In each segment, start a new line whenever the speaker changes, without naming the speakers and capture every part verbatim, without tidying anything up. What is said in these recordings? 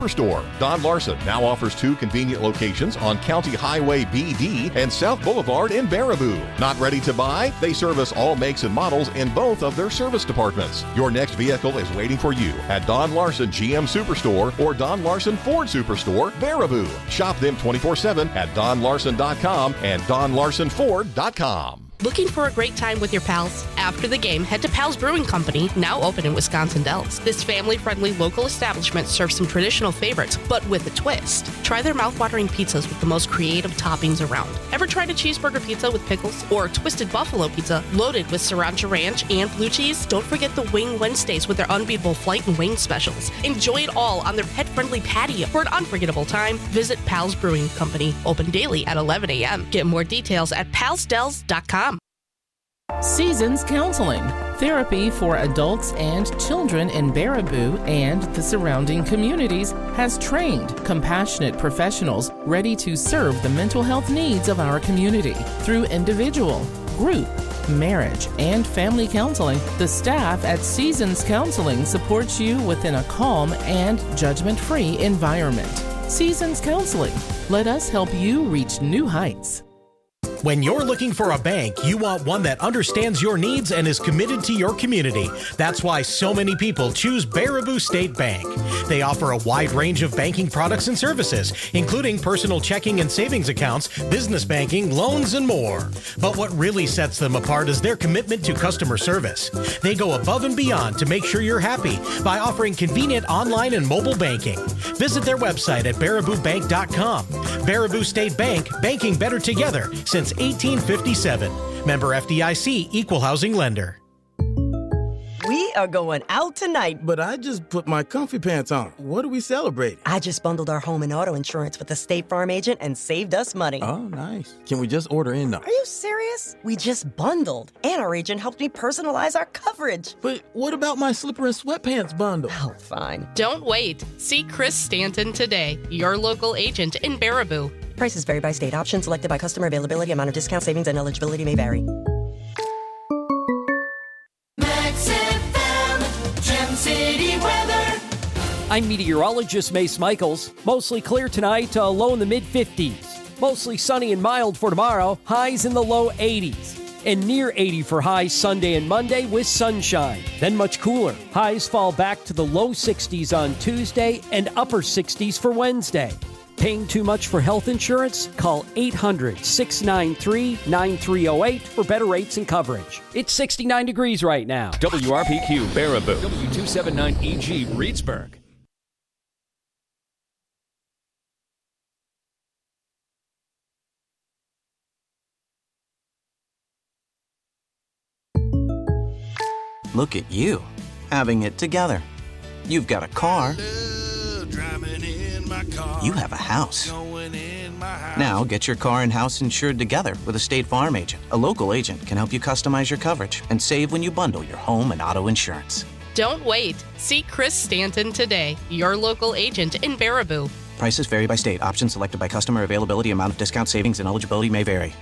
Superstore. Don Larson now offers two convenient locations on County Highway B D and South Boulevard in Baraboo. Not ready to buy? They service all makes and models in both of their service departments. Your next vehicle is waiting for you at Don Larson G M Superstore or Don Larson Ford Superstore, Baraboo. Shop them twenty-four seven at don larson dot com and don larson ford dot com.
Looking for a great time with your pals? After the game, head to Pals Brewing Company, now open in Wisconsin Dells. This family-friendly local establishment serves some traditional favorites, but with a twist. Try their mouth-watering pizzas with the most creative toppings around. Ever tried a cheeseburger pizza with pickles or a twisted buffalo pizza loaded with sriracha ranch and blue cheese? Don't forget the Wing Wednesdays with their unbeatable flight and wing specials. Enjoy it all on their pet-friendly patio. For an unforgettable time, visit Pals Brewing Company, open daily at eleven a.m. Get more details at pals dells dot com.
Seasons Counseling, therapy for adults and children in Baraboo and the surrounding communities, has trained, compassionate professionals ready to serve the mental health needs of our community. Through individual, group, marriage, and family counseling, the staff at Seasons Counseling supports you within a calm and judgment-free environment. Seasons Counseling. Let us help you reach new heights.
When you're looking for a bank, you want one that understands your needs and is committed to your community. That's why so many people choose Baraboo State Bank. They offer a wide range of banking products and services, including personal checking and savings accounts, business banking, loans, and more. But what really sets them apart is their commitment to customer service. They go above and beyond to make sure you're happy by offering convenient online and mobile banking. Visit their website at baraboo bank dot com. Baraboo State Bank, banking better together since eighteen fifty-seven. Member F D I C, Equal Housing Lender.
We are going out tonight.
But I just put my comfy pants on. What are we celebrating?
I just bundled our home and auto insurance with a State Farm agent and saved us money.
Oh, nice. Can we just order in now?
Are you serious? We just bundled. And our agent helped me personalize our coverage.
But what about my slipper and sweatpants bundle?
Oh, fine.
Don't wait. See Chris Stanton today, your local agent in Baraboo.
Prices vary by state. Options selected by customer. Availability, amount of discount, savings, and eligibility may vary.
Max F M, Gem City weather.
I'm meteorologist Mace Michaels. Mostly clear tonight, uh, low in the mid fifties. Mostly sunny and mild for tomorrow, highs in the low eighties. And near eighty for highs Sunday and Monday with sunshine. Then much cooler. Highs fall back to the low sixties on Tuesday and upper sixties for Wednesday. Paying too much for health insurance? Call eight hundred, six nine three, nine three zero eight for better rates and coverage. It's sixty-nine degrees right now.
W R P Q Baraboo. W two seventy-nine E G Reedsburg.
Look at you, having it together. You've got a car. You have a house. Now get your car and house insured together with a State Farm agent. A local agent can help you customize your coverage and save when you bundle your home and auto insurance.
Don't wait. See Chris Stanton today, your local agent in Baraboo.
Prices vary by state. Options selected by customer. Availability, amount of discount, savings, and eligibility may vary.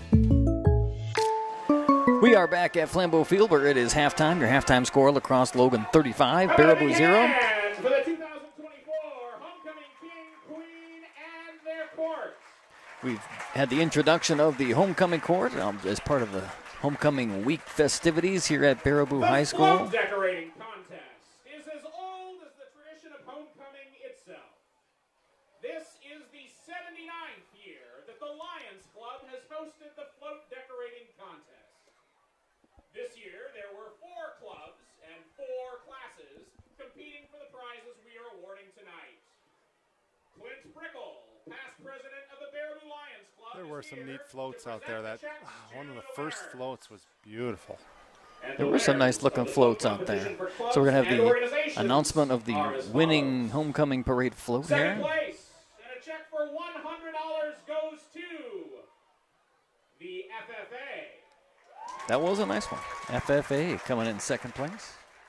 We are back at Flambeau Field where it is halftime. Your halftime score: La Crosse Logan thirty-five, Baraboo zero.
For the two thousand twenty-four Homecoming King, Queen, and their court.
We've had the introduction of the Homecoming Court um, as part of the Homecoming Week festivities here at Baraboo
the
High School.
The decorating contest is as old as the tradition of homecoming itself. This is the seventy-ninth year that the Lions Club has hosted the float decorating contest. This year, there were four clubs and four classes competing for the prizes we are awarding tonight. Clint Prickle, past president of the Baraboo Lions Club.
There were some neat floats out there. That one of the first floats was beautiful.
There were some nice looking floats out there. So we're going to have the announcement of the winning homecoming parade float here.
Second place, and a check for one hundred dollars goes to the F F A.
That was a nice one. F F A coming in second place.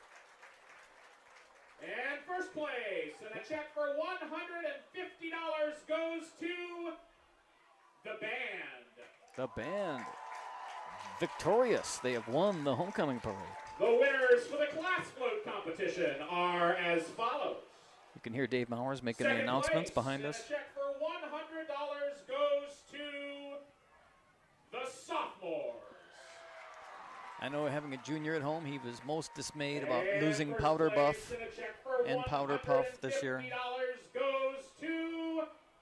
And first place, and a check for one hundred fifty dollars goes to the band.
The band. Victorious. They have won the homecoming parade.
The winners for the class float competition are as follows.
You can hear Dave Mowers making the announcements behind us.
Check for one hundred dollars goes to the sophomores.
I know having a junior at home, he was most dismayed about losing Powder Buff and Powder Puff this year.
one hundred fifty dollars goes to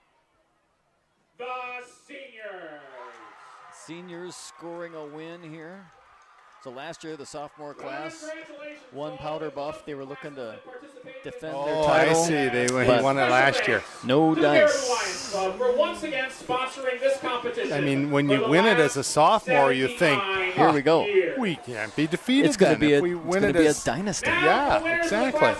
the seniors.
Seniors scoring a win here. So last year, the sophomore class won Powder Buff. They were looking to defend
oh,
their title.
I see. They won, he won it last year.
No dice.
We're once again sponsoring this competition.
I mean, when you win it as a sophomore, you think,
here we go.
We can't be defeated.
It's going to be, a,
we
it's
win
gonna
it
be
as,
a dynasty.
Yeah, exactly.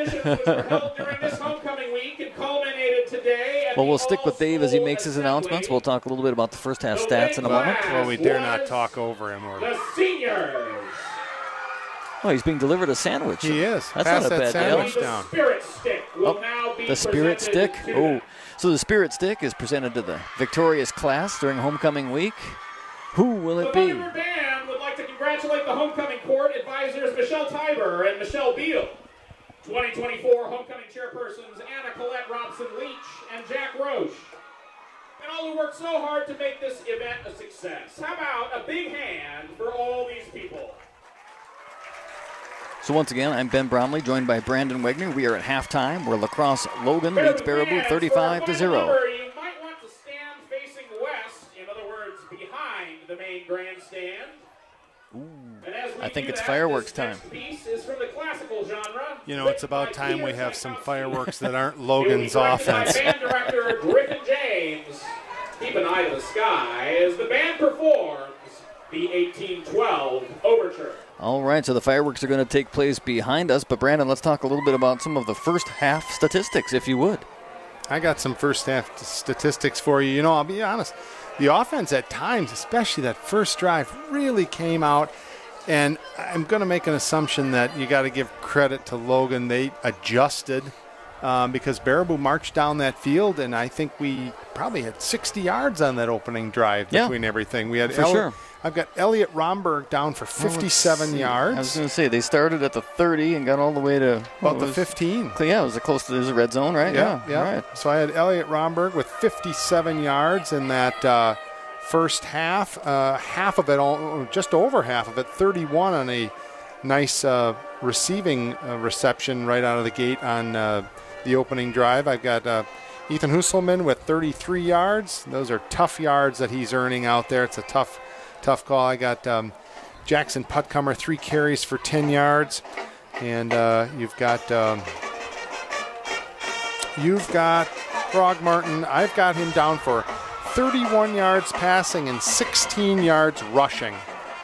Well, we'll stick with Dave as he makes his announcements. We'll talk a little bit about the first half stats in a moment.
Well, we dare not talk over him. Or
the seniors.
Oh, he's being delivered a sandwich.
He is.
That's
Pass
not a
that
bad
sandwich
deal.
down.
The spirit stick will
oh,
now be
the spirit stick.
to
Oh, so the spirit stick is presented to the victorious class during homecoming week. Who will it
the
be?
Thunderbird Band would like to congratulate the homecoming court advisors Michelle Tiber and Michelle Beal, twenty twenty-four homecoming chairpersons Anna Colette Robson-Leach and Jack Roche, and all who worked so hard to make this event a success. How about a big hand for all these people?
So once again, I'm Ben Bromley, joined by Brandon Wegner. We are at halftime, where La Crosse Logan leads Baraboo thirty-five to zero.
You might want to stand facing west, in other words, behind the main grandstand.
Ooh,
and as we
I think
do
it's
that,
fireworks
this
time.
next piece is from the classical genre.
You know, it's about time we have some fireworks that aren't Logan's
It will be directed
offense.
by band director Griffin James. Keep an eye to the sky as the band performs the eighteen twelve Overture.
All right, so the fireworks are going to take place behind us. But, Brandon, let's talk a little bit about some of the first half statistics, if you would.
I got some first half statistics for you. You know, I'll be honest. The offense at times, especially that first drive, really came out. And I'm going to make an assumption that you got to give credit to Logan. They adjusted um, because Baraboo marched down that field, and I think we probably had sixty yards on that opening drive
yeah,
between everything. We had
for
El-
sure.
I've got Elliot Romberg down for fifty-seven
oh,
yards.
I was going to say, they started at the thirty and got all the way to...
About the fifteen.
Yeah, it was close to the red zone, right?
Yeah, yeah.
All right.
So I had Elliot Romberg with fifty-seven yards in that uh, first half. Uh, half of it, all, just over half of it, thirty-one on a nice uh, receiving uh, reception right out of the gate on uh, the opening drive. I've got uh, Ethan Husselman with thirty-three yards. Those are tough yards that he's earning out there. It's a tough Tough call. I got um, Jackson Putcomer, three carries for ten yards. And uh, you've got um, you've got Frog-Martin. I've got him down for thirty-one yards passing and sixteen yards rushing.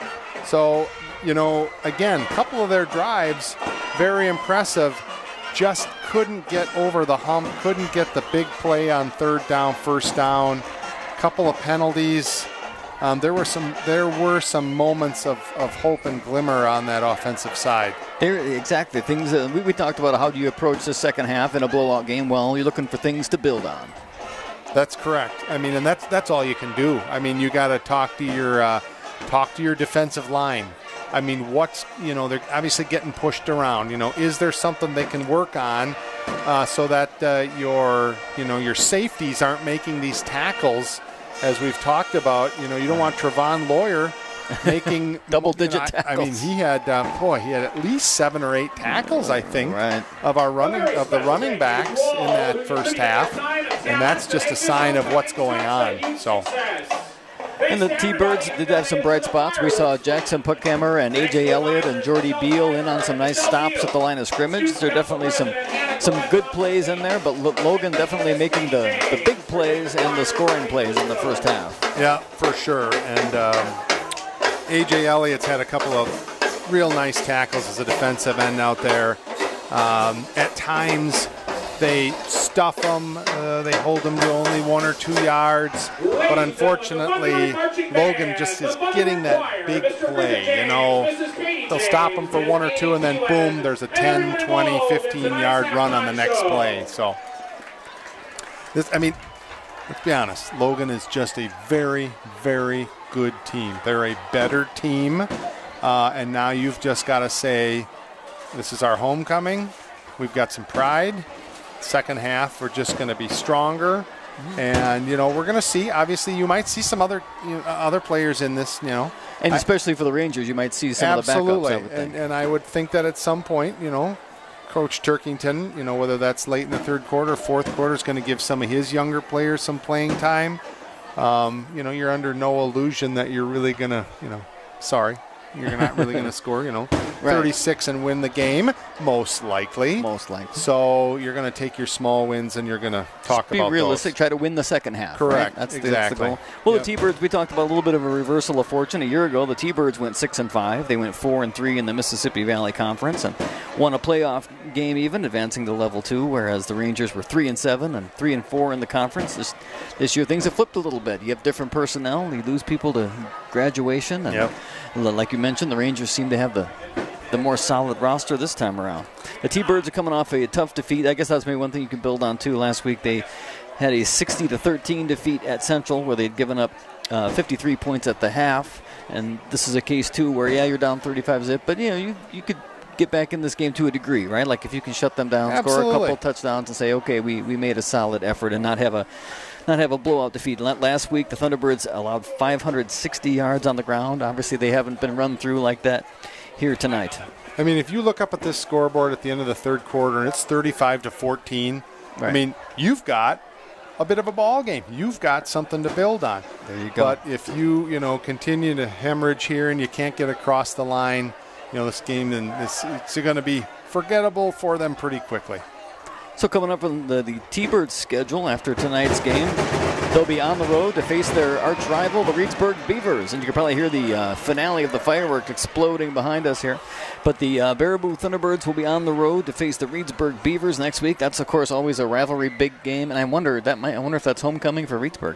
So, you know, again, a couple of their drives, very impressive. Just couldn't get over the hump, couldn't get the big play on third down, first down. Couple of penalties. Um, there were some there were some moments of, of hope and glimmer on that offensive side.
There, exactly. Things that we, we talked about how do you approach the second half in a blowout game. Well, you're looking for things to build on.
That's correct. I mean, and that's that's all you can do. I mean, you got to talk to your uh, talk to your defensive line. I mean, what's you know they're obviously getting pushed around. You know, is there something they can work on uh, so that uh, your you know your safeties aren't making these tackles? As we've talked about, you know, you don't want Trevon Lawyer making
double-digit
you know,
tackles.
I, I mean, he had, uh, boy, he had at least seven or eight tackles, I think,
right.
of our running of the running backs in that first half, and that's just a sign of what's going on. So.
And the T-Birds did have some bright spots. We saw Jackson Putkammer and A J Elliott and Jordy Beal in on some nice stops at the line of scrimmage. There are definitely some some good plays in there, but Logan definitely making the, the big plays and the scoring plays in the first half.
Yeah, for sure. And um, A J Elliott's had a couple of real nice tackles as a defensive end out there. Um, at times, they stuff them. Uh, they hold them to only one or two yards. But unfortunately, Logan just is getting that big play. You know, they'll stop them for one or two, and then boom, there's a ten, twenty, fifteen-yard run on the next play. So, this, I mean, let's be honest. Logan is just a very, very good team. They're a better team. Uh, and now you've just got to say, this is our homecoming. We've got some pride. second half are just going to be stronger. Mm-hmm. And, you know, we're going to see, obviously, you might see some other you know, other players in this, you know.
And especially I, for the Rangers, you might see some
absolutely.
of the backups, I would think.
And, and I would think that at some point, you know, Coach Turkington, you know, whether that's late in the third quarter, fourth quarter, is going to give some of his younger players some playing time. Um, you know, you're under no illusion that you're really going to, you know, sorry, you're not really going to score, you know, right. thirty-six and win the game, most likely.
Most likely.
So you're going to take your small wins and you're going to talk
Just be
about
realistic,
those.
Try to win the second half.
Correct.
Right? That's,
exactly.
the, that's the goal. Well, yep. the T-Birds, we talked about a little bit of a reversal of fortune. A year ago, the T-Birds went six and five. They went four and three in the Mississippi Valley Conference and won a playoff game even, advancing to level two, whereas the Rangers were three and seven and three and four in the conference. This, this year, things have flipped a little bit. You have different personnel. You lose people to graduation. And
yep.
like you mentioned, the Rangers seem to have the the more solid roster this time around. The T-Birds are coming off a tough defeat. I guess that's maybe one thing you can build on, too. Last week they had a sixty to thirteen defeat at Central where they'd given up uh, fifty-three points at the half. And this is a case, too, where, yeah, you're down thirty-five zip, but, you know, you, you could get back in this game to a degree, right? Like if you can shut them down,
Absolutely.
score a couple touchdowns and say, okay, we, we made a solid effort and not have a not have a blowout defeat. Last week, the Thunderbirds allowed five hundred sixty yards on the ground. Obviously, they haven't been run through like that here tonight.
I mean, if you look up at this scoreboard at the end of the third quarter and it's thirty-five to fourteen, right. I mean, you've got a bit of a ball game. You've got something to build on.
There you go.
But if you, you know, continue to hemorrhage here and you can't get across the line, you know, this game, then this, it's going to be forgettable for them pretty quickly.
So coming up on the, the T-Birds schedule after tonight's game, they'll be on the road to face their arch rival, the Reedsburg Beavers. And you can probably hear the uh, finale of the fireworks exploding behind us here. But the uh, Baraboo Thunderbirds will be on the road to face the Reedsburg Beavers next week. That's, of course, always a rivalry big game. And I wonder that might, I wonder if that's homecoming for Reedsburg.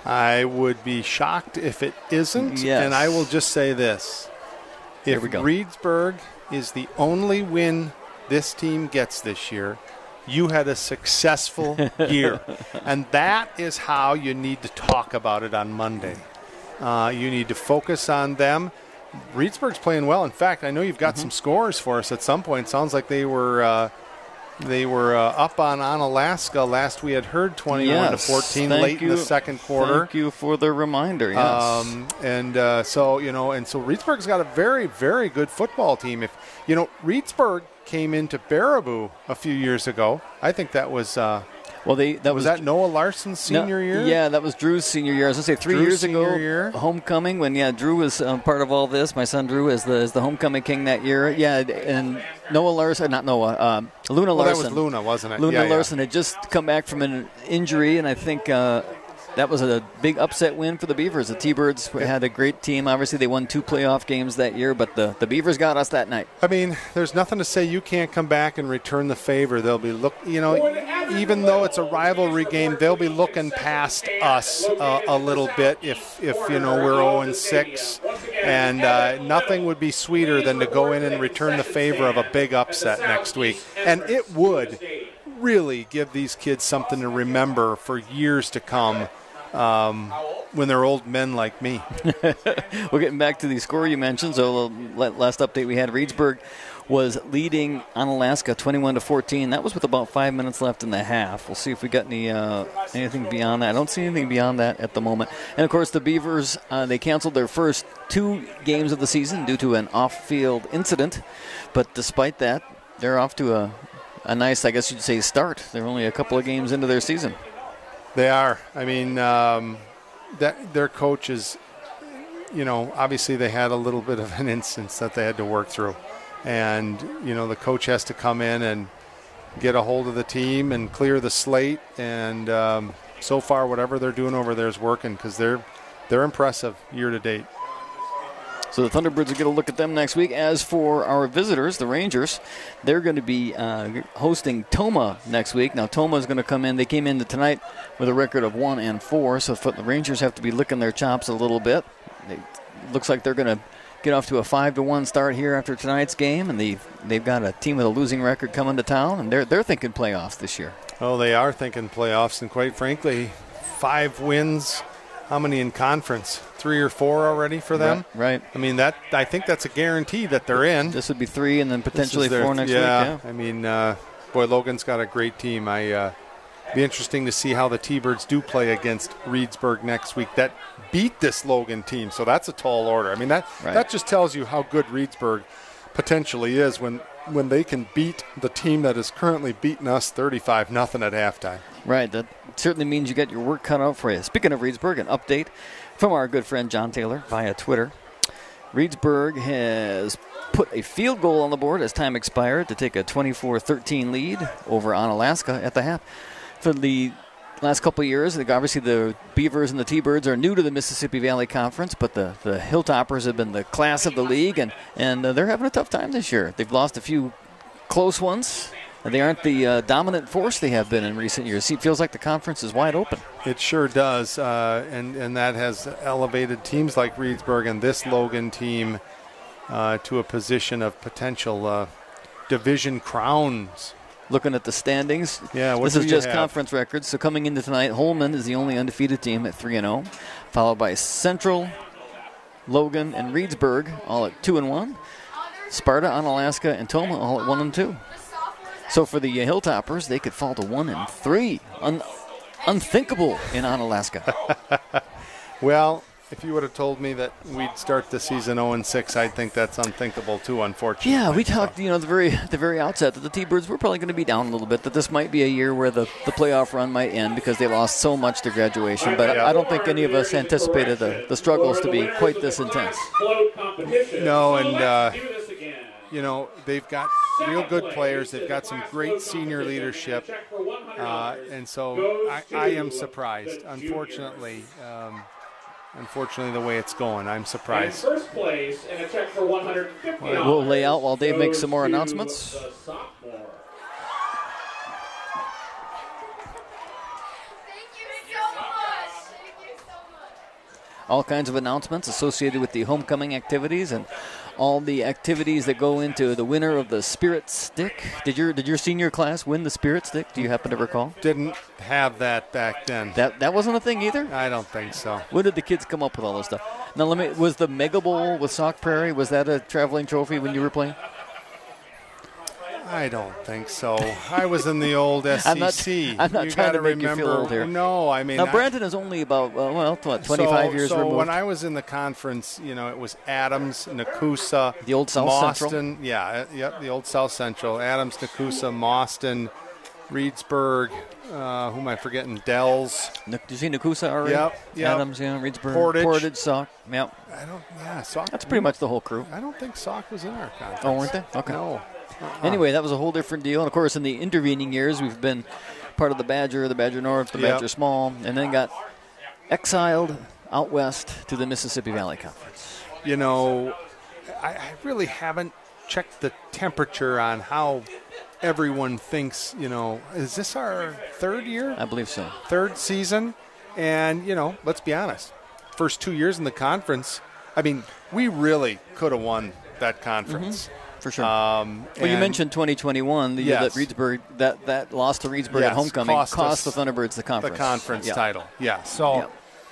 I would be shocked if it isn't.
Yes.
And I will just say this. If Reedsburg is the only win this team gets this year, you had a successful year. And that is how you need to talk about it on Monday. Uh, you need to focus on them. Reedsburg's playing well. In fact, I know you've got mm-hmm. some scores for us at some point. Sounds like they were uh, they were uh, up on Onalaska last we had heard, twenty-one
yes.
to fourteen,
Thank
late
you.
in the second quarter.
Thank you for the reminder. Yes.
Um, and uh, so you know, and so Reedsburg's got a very, very good football team. If you know, Reedsburg came into Baraboo a few years ago. I think that was. Uh,
Well, they that
was,
was
that Noah Larson's senior
no,
year?
Yeah, that was Drew's senior year. I was going to say three
Drew's
years ago,
year.
homecoming, when, yeah, Drew was um, part of all this. My son Drew is the, is the homecoming king that year. Yeah, and Noah Larson, not Noah, um, Luna
well,
Larson.
that was Luna, wasn't it?
Luna
yeah,
Larson
yeah.
had just come back from an injury, and I think uh, that was a big upset win for the Beavers. The T-Birds yeah. had a great team. Obviously, they won two playoff games that year, but the, the Beavers got us that night.
I mean, there's nothing to say you can't come back and return the favor. They'll be look, you know, even though it's a rivalry game, they'll be looking past us uh, a little bit if, if you know, we're oh and six. And uh, nothing would be sweeter than to go in and return the favor of a big upset next week. And it would really give these kids something to remember for years to come. Um, when they're old men like me.
We're getting back to the score you mentioned. So last update we had, Reedsburg was leading Onalaska twenty-one to fourteen. That was with about five minutes left in the half. We'll see if we got any uh, anything beyond that. I don't see anything beyond that at the moment. And of course, the Beavers uh, they canceled their first two games of the season due to an off-field incident. But despite that, they're off to a a nice, I guess you'd say, start. They're only a couple of games into their season.
They are. I mean, um, that their coach is, you know, obviously they had a little bit of an instance that they had to work through. And, you know, the coach has to come in and get a hold of the team and clear the slate. And um, so far, whatever they're doing over there is working because they're, they're impressive year to date.
So the Thunderbirds will get a look at them next week. As for our visitors, the Rangers, they're going to be uh, hosting Tomah next week. Now, Tomah is going to come in. They came into tonight with a record of one and four, so the Rangers have to be licking their chops a little bit. It looks like they're going to get off to a five to one start here after tonight's game, and they've, they've got a team with a losing record coming to town, and they're, they're thinking playoffs this year.
Oh, they are thinking playoffs, and quite frankly, five wins. How many in conference? Three or four already for them?
Right. right.
I mean, that I think that's a guarantee that they're in.
This would be three and then potentially
their,
four next
yeah,
week. Yeah.
I mean, uh, boy, Logan's got a great team. I uh, be interesting to see how the T-Birds do play against Reedsburg next week. That beat this Logan team, so that's a tall order. I mean, that
Right.
that just tells you how good Reedsburg potentially is when when they can beat the team that is currently beating us thirty-five nothing at halftime.
Right, that certainly means you got your work cut out for you. Speaking of Reedsburg, an update from our good friend John Taylor via Twitter. Reedsburg has put a field goal on the board as time expired to take a twenty-four thirteen lead over Onalaska at the half. For the last couple of years, like, obviously the Beavers and the T-Birds are new to the Mississippi Valley Conference, but the, the Hilltoppers have been the class of the league, and, and uh, they're having a tough time this year. They've lost a few close ones. They aren't the uh, dominant force they have been in recent years. It feels like the conference is wide open.
It sure does, uh, and, and that has elevated teams like Reedsburg and this Logan team uh, to a position of potential uh, division crowns.
Looking at the standings,
yeah, what
this
do
is
you
just
have?
conference records. So coming into tonight, Holman is the only undefeated team at three and oh, followed by Central, Logan, and Reedsburg, all at two and one. Sparta, Onalaska, and Toma all at one and two. So for the uh, Hilltoppers, they could fall to one and three. Un- unthinkable in Onalaska.
Well, if you would have told me that we'd start the season oh and six, I'd think that's unthinkable too, unfortunately.
Yeah, we talked, you know, the very the very outset that the T-Birds were probably going to be down a little bit, that this might be a year where the, the playoff run might end because they lost so much to graduation. But
Yeah.
I don't think any of us anticipated the, the struggles to be quite this intense.
No, and, uh, you know, they've got real good players. They've got some great senior leadership. Uh, and so I, I am surprised, unfortunately. Um, Unfortunately, the way it's going, I'm surprised.
And first place and a check for one hundred fifty dollars.
We'll lay out while Dave makes some more
goes to
announcements.
the sophomore.
All kinds of announcements associated with the homecoming activities and all the activities that go into the winner of the Spirit Stick. Did your did your senior class win the Spirit Stick? Do you happen to recall?
Didn't have that back then.
That that wasn't a thing either?
I don't think so.
When did the kids come up with all this stuff? Now, let me. Was the Mega Bowl with Sauk Prairie, was that a traveling trophy when you were playing?
I don't think so. I was in the old S E C.
I'm not, I'm not
you
trying
gotta
to make
remember,
you feel old here.
No, I mean.
Now,
I,
Brandon is only about, uh, well, what, twenty-five
so,
years
so
removed.
when I was in the conference, you know, it was Adams, Nakusa,
The old South
Mauston,
Central?
Yeah, uh, yep, the old South Central. Adams, Nakusa, Mauston, Reedsburg. Uh, who am I forgetting? Dells.
Did you see Nakusa already?
Yep, yep.
Adams, yeah, Reedsburg.
Portage.
Portage, Sauk. Yep.
I don't. Yeah, Sauk.
That's pretty much the whole crew.
I don't think Sauk was in our conference.
Oh, weren't they? Okay.
No. Uh-uh.
Anyway, that was a whole different deal. And, of course, in the intervening years, we've been part of the Badger, the Badger North, the
Yep.
Badger Small, and then got exiled out west to the Mississippi Valley Conference.
You know, I, I really haven't checked the temperature on how everyone thinks, you know, is this our third year?
I believe so.
Third season. And, you know, let's be honest. First two years in the conference, I mean, we really could have won that conference.
Mm-hmm. For sure.
Um,
well, you mentioned twenty twenty-one, the
yes.
year that Reedsburg, that, that loss to Reedsburg
Yes,
at homecoming
cost
cost,
us
the Thunderbirds the conference.
The conference
Yeah.
title. Yeah. So
Yeah.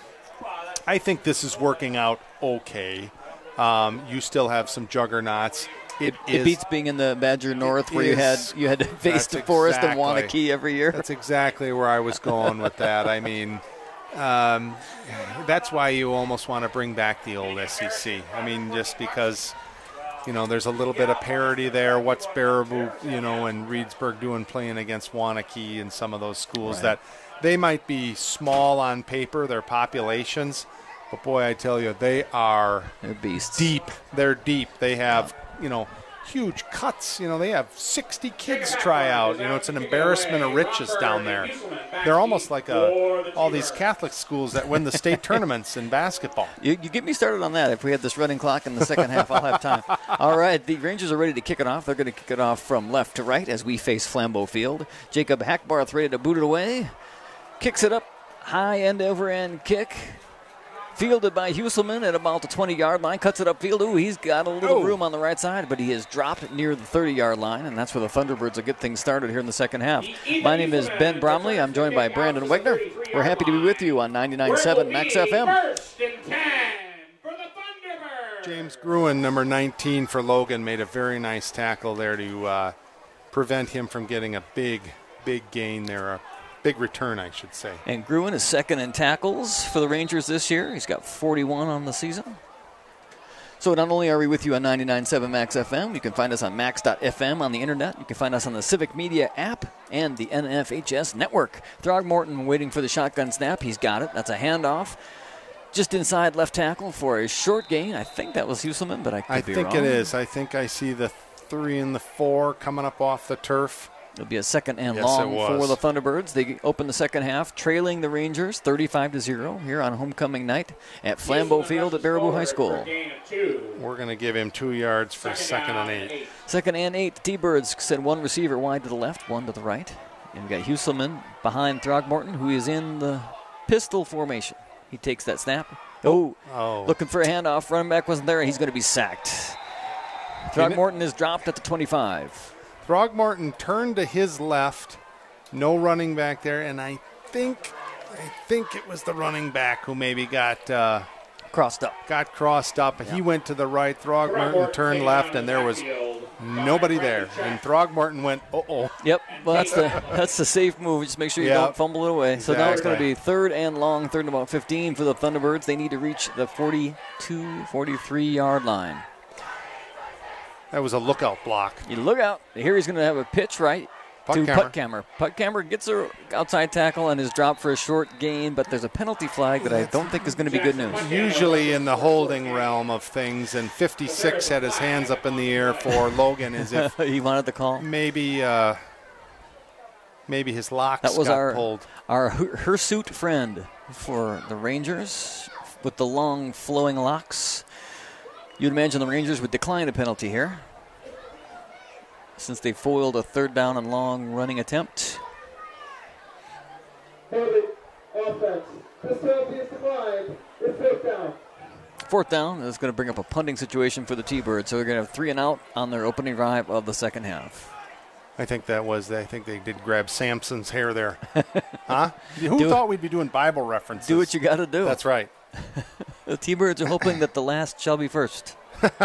I think this is working out okay. Um, you still have some juggernauts. It,
It, it
is-
beats being in the Badger North, where you had
is-
you had to face
that's
the Forest and
exactly-
Wanakee every year.
That's exactly where I was going with that. I mean, um, that's why you almost want to bring back the old S E C. I mean, just because, you know, there's a little bit of parity there. What's Baraboo, you know, and Reedsburg doing playing against Wanakee and some of those schools
Right.
that they might be small on paper, their populations, but boy, I tell you, they are
They're beasts.
deep. They're deep. They have, you know, huge cuts. You know, they have sixty kids try out. You know, it's an embarrassment of riches down there. They're almost like a, all these Catholic schools that win the state tournaments in basketball.
You, you get me started on that. If we had this running clock in the second half, I'll have time. All right, the Rangers are ready to kick it off. They're going to kick it off from left to right as we face Flambeau Field. Jacob Hackbarth ready to boot it away. Kicks it up, high end over end kick. Fielded by Husselman at about the twenty-yard line. Cuts it upfield. Ooh, he's got a little
Oh.
room on the right side, but he is dropped near the thirty-yard line, and that's where the Thunderbirds will get things started here in the second half. My name is Ben Bromley. I'm joined by Brandon Wegner. We're happy to be with you on ninety-nine point seven Max F M.
First and ten for the Thunderbirds.
James Gruen, number nineteen for Logan, made a very nice tackle there to uh, prevent him from getting a big, big gain there, a big return, I should say.
And Gruen is second in tackles for the Rangers this year. He's got forty-one on the season. So not only are we with you on ninety-nine point seven Max F M, you can find us on max dot f m on the internet. You can find us on the Civic Media app and the N F H S network. Throgmorton waiting for the shotgun snap. He's got it. That's a handoff. Just inside left tackle for a short gain. I think that was Husselman, but I could
I
be
think
wrong.
it is. I think I see the three and the four coming up off the turf.
It'll be a second and
yes,
long
it was.
for the Thunderbirds. They open the second half, trailing the Rangers thirty-five to zero here on homecoming night at Flambeau Field at Baraboo High School.
We're going to give him two yards for second and eight.
Second and eight. T-Birds send one receiver wide to the left, one to the right. And we got Husselman behind Throgmorton, who is in the pistol formation. He takes that snap. Oh,
oh.
Looking for a handoff. Running back wasn't there. He's going to be sacked. Throgmorton is dropped at the twenty-five.
Throgmorton turned to his left, no running back there, and I think I think it was the running back who maybe got uh,
crossed up.
Got crossed up. Yeah. He went to the right. Throgmorton turned left, and there was nobody there. And Throgmorton went, uh oh.
Yep. Well, that's the that's the safe move. Just make sure you
yep.
don't fumble it away.
Exactly.
So now it's going to be third and long, third and about fifteen for the Thunderbirds. They need to reach the forty-two, forty-three yard line.
That was a lookout block.
You look out. Here he's going to have a pitch right to Puttkammer. Puttkammer gets her outside tackle and is dropped for a short gain, but there's a penalty flag that I don't think is going to be good news.
Usually in the holding realm of things, and fifty-six had his hands up in the air for Logan as if
he wanted the call.
Maybe uh, maybe his locks
that was
got
our,
pulled.
Our hirsute friend for the Rangers with the long flowing locks. You'd imagine the Rangers would decline a penalty here since they foiled a third down and long running attempt.
Offense. This penalty is declined. It's fourth down.
Fourth down is going to bring up a punting situation for the T-Birds, so they're going to have three and out on their opening drive of the second half.
I think that was, I think they did grab Samson's hair there. Huh? Who
do
thought
it.
we'd be doing Bible references?
Do what you got to do.
That's right.
The T-Birds are hoping that the last shall be first.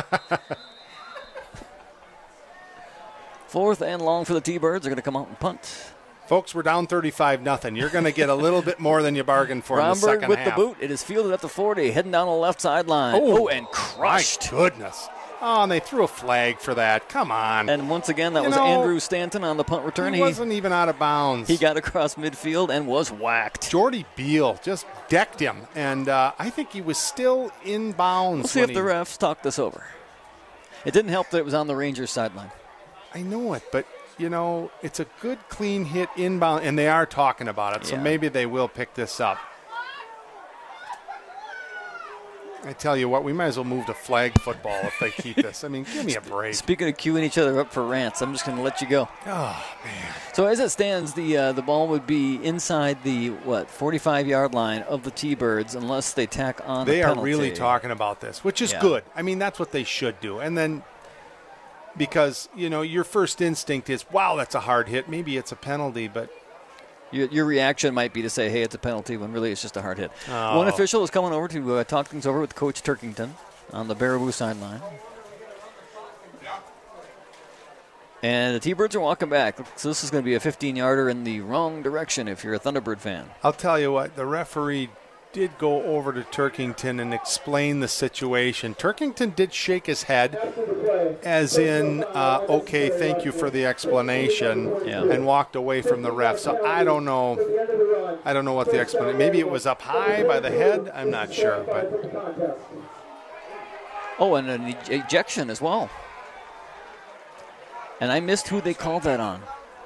Fourth and long for the T-Birds. They're going to come out and punt.
Folks, we're down thirty-five nothing. You're going to get a little bit more than you bargained for
Romberg
in the second
with
half.
the boot. It is fielded at the forty, heading down the left sideline.
Oh,
oh and crushed.
My goodness. Oh, and they threw a flag for that. Come on.
And once again, that
you
was
know,
Andrew Stanton on the punt return.
He, he wasn't even out of bounds.
He got across midfield and was whacked.
Jordy Beal just decked him, and uh, I think he was still in bounds.
We'll see
when
if the
he,
refs talk this over. It didn't help that it was on the Rangers sideline.
I know it, but, you know, it's a good, clean hit inbound, and they are talking about it, so
Yeah.
maybe they will pick this up. I tell you what, we might as well move to flag football if they keep this. I mean, give me a break.
Speaking of queuing each other up for rants, I'm just going to let you go.
Oh, man.
So as it stands, the uh, the ball would be inside the, what, forty-five-yard line of the T-Birds unless they tack on
They
a
are
penalty.
really talking about this, which is
Yeah.
good. I mean, that's what they should do. And then because, you know, your first instinct is, wow, that's a hard hit. Maybe it's a penalty, but
Your, your reaction might be to say, hey, it's a penalty, when really it's just a hard hit.
Oh.
One official is coming over to uh, talk things over with Coach Turkington on the Baraboo sideline. And the T-Birds are walking back. So this is going to be a fifteen-yarder in the wrong direction if you're a Thunderbird fan.
I'll tell you what, the referee did go over to Turkington and explain the situation. Turkington did shake his head as in, uh, okay, thank you for the explanation,
Yeah.
and walked away from the ref. So I don't know. I don't know what the explanation. Maybe it was up high by the head. I'm not sure, but
Oh, and an ej- ejection as well. And I missed who they called that on.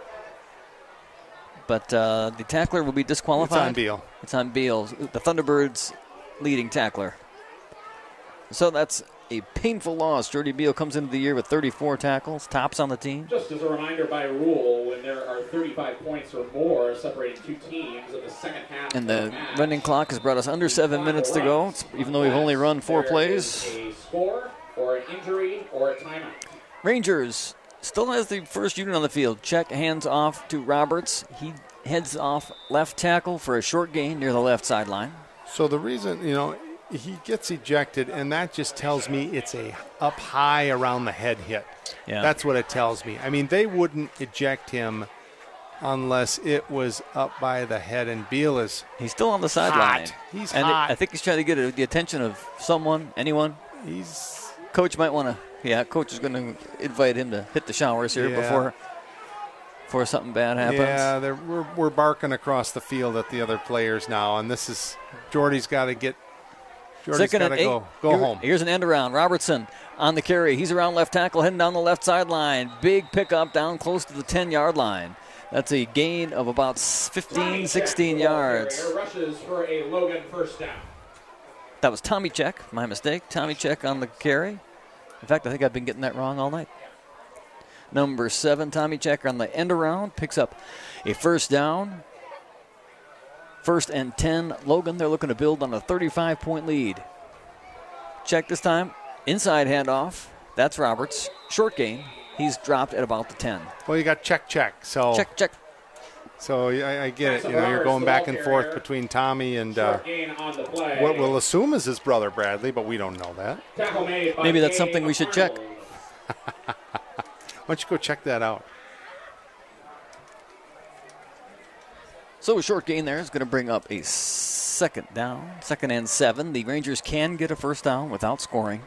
But uh, the tackler will be disqualified.
It's on Beal.
It's on Beal, the Thunderbirds' leading tackler. So that's a painful loss. Jordy Beal comes into the year with thirty-four tackles, tops on the team.
Just as a reminder, by rule, when there are thirty-five points or more separating two teams in the second half
And
of
the
match,
running clock has brought us under seven minutes to go, It's- even though we've only run four
there
plays.
is a score or an injury or a timeout.
Rangers still has the first unit on the field. Check hands off to Roberts. He heads off left tackle for a short gain near the left sideline.
So the reason, you know, he gets ejected, and that just tells me it's a up high around the head hit.
Yeah.
That's what it tells me. I mean, they wouldn't eject him unless it was up by the head, and Beal is
He's still on the sideline.
He's
and
hot.
It, I think he's trying to get the attention of someone, anyone.
He's
Coach might want to, yeah, Coach is going to invite him to hit the showers here
Yeah.
before before something bad happens.
Yeah, they're, we're, we're barking across the field at the other players now, and this is Jordy's got to get Jordy's
Second
got
and
to
eight.
go, go
Here-
home.
Here's an end around. Robertson on the carry. He's around left tackle, heading down the left sideline. Big pickup down close to the ten-yard line. That's a gain of about fifteen, sixteen yards.
Rushes for a Logan first down.
That was Tommy Check, my mistake. Tommy Check on the carry. In fact, I think I've been getting that wrong all night. Number seven, Tommy Check on the end around, picks up a first down. First and ten, Logan. They're looking to build on a thirty-five point lead. Check this time, inside handoff. That's Roberts. Short gain. He's dropped at about the ten.
Well, you got check, check. So
Check, check.
So I, I get it. You know, you're going back and forth between Tommy and uh, what we'll assume is his brother Bradley, but we don't know that.
Maybe that's something we should check.
Why don't you go check that out?
So a short gain there is going to bring up a second down, second and seven. The Rangers can get a first down without scoring.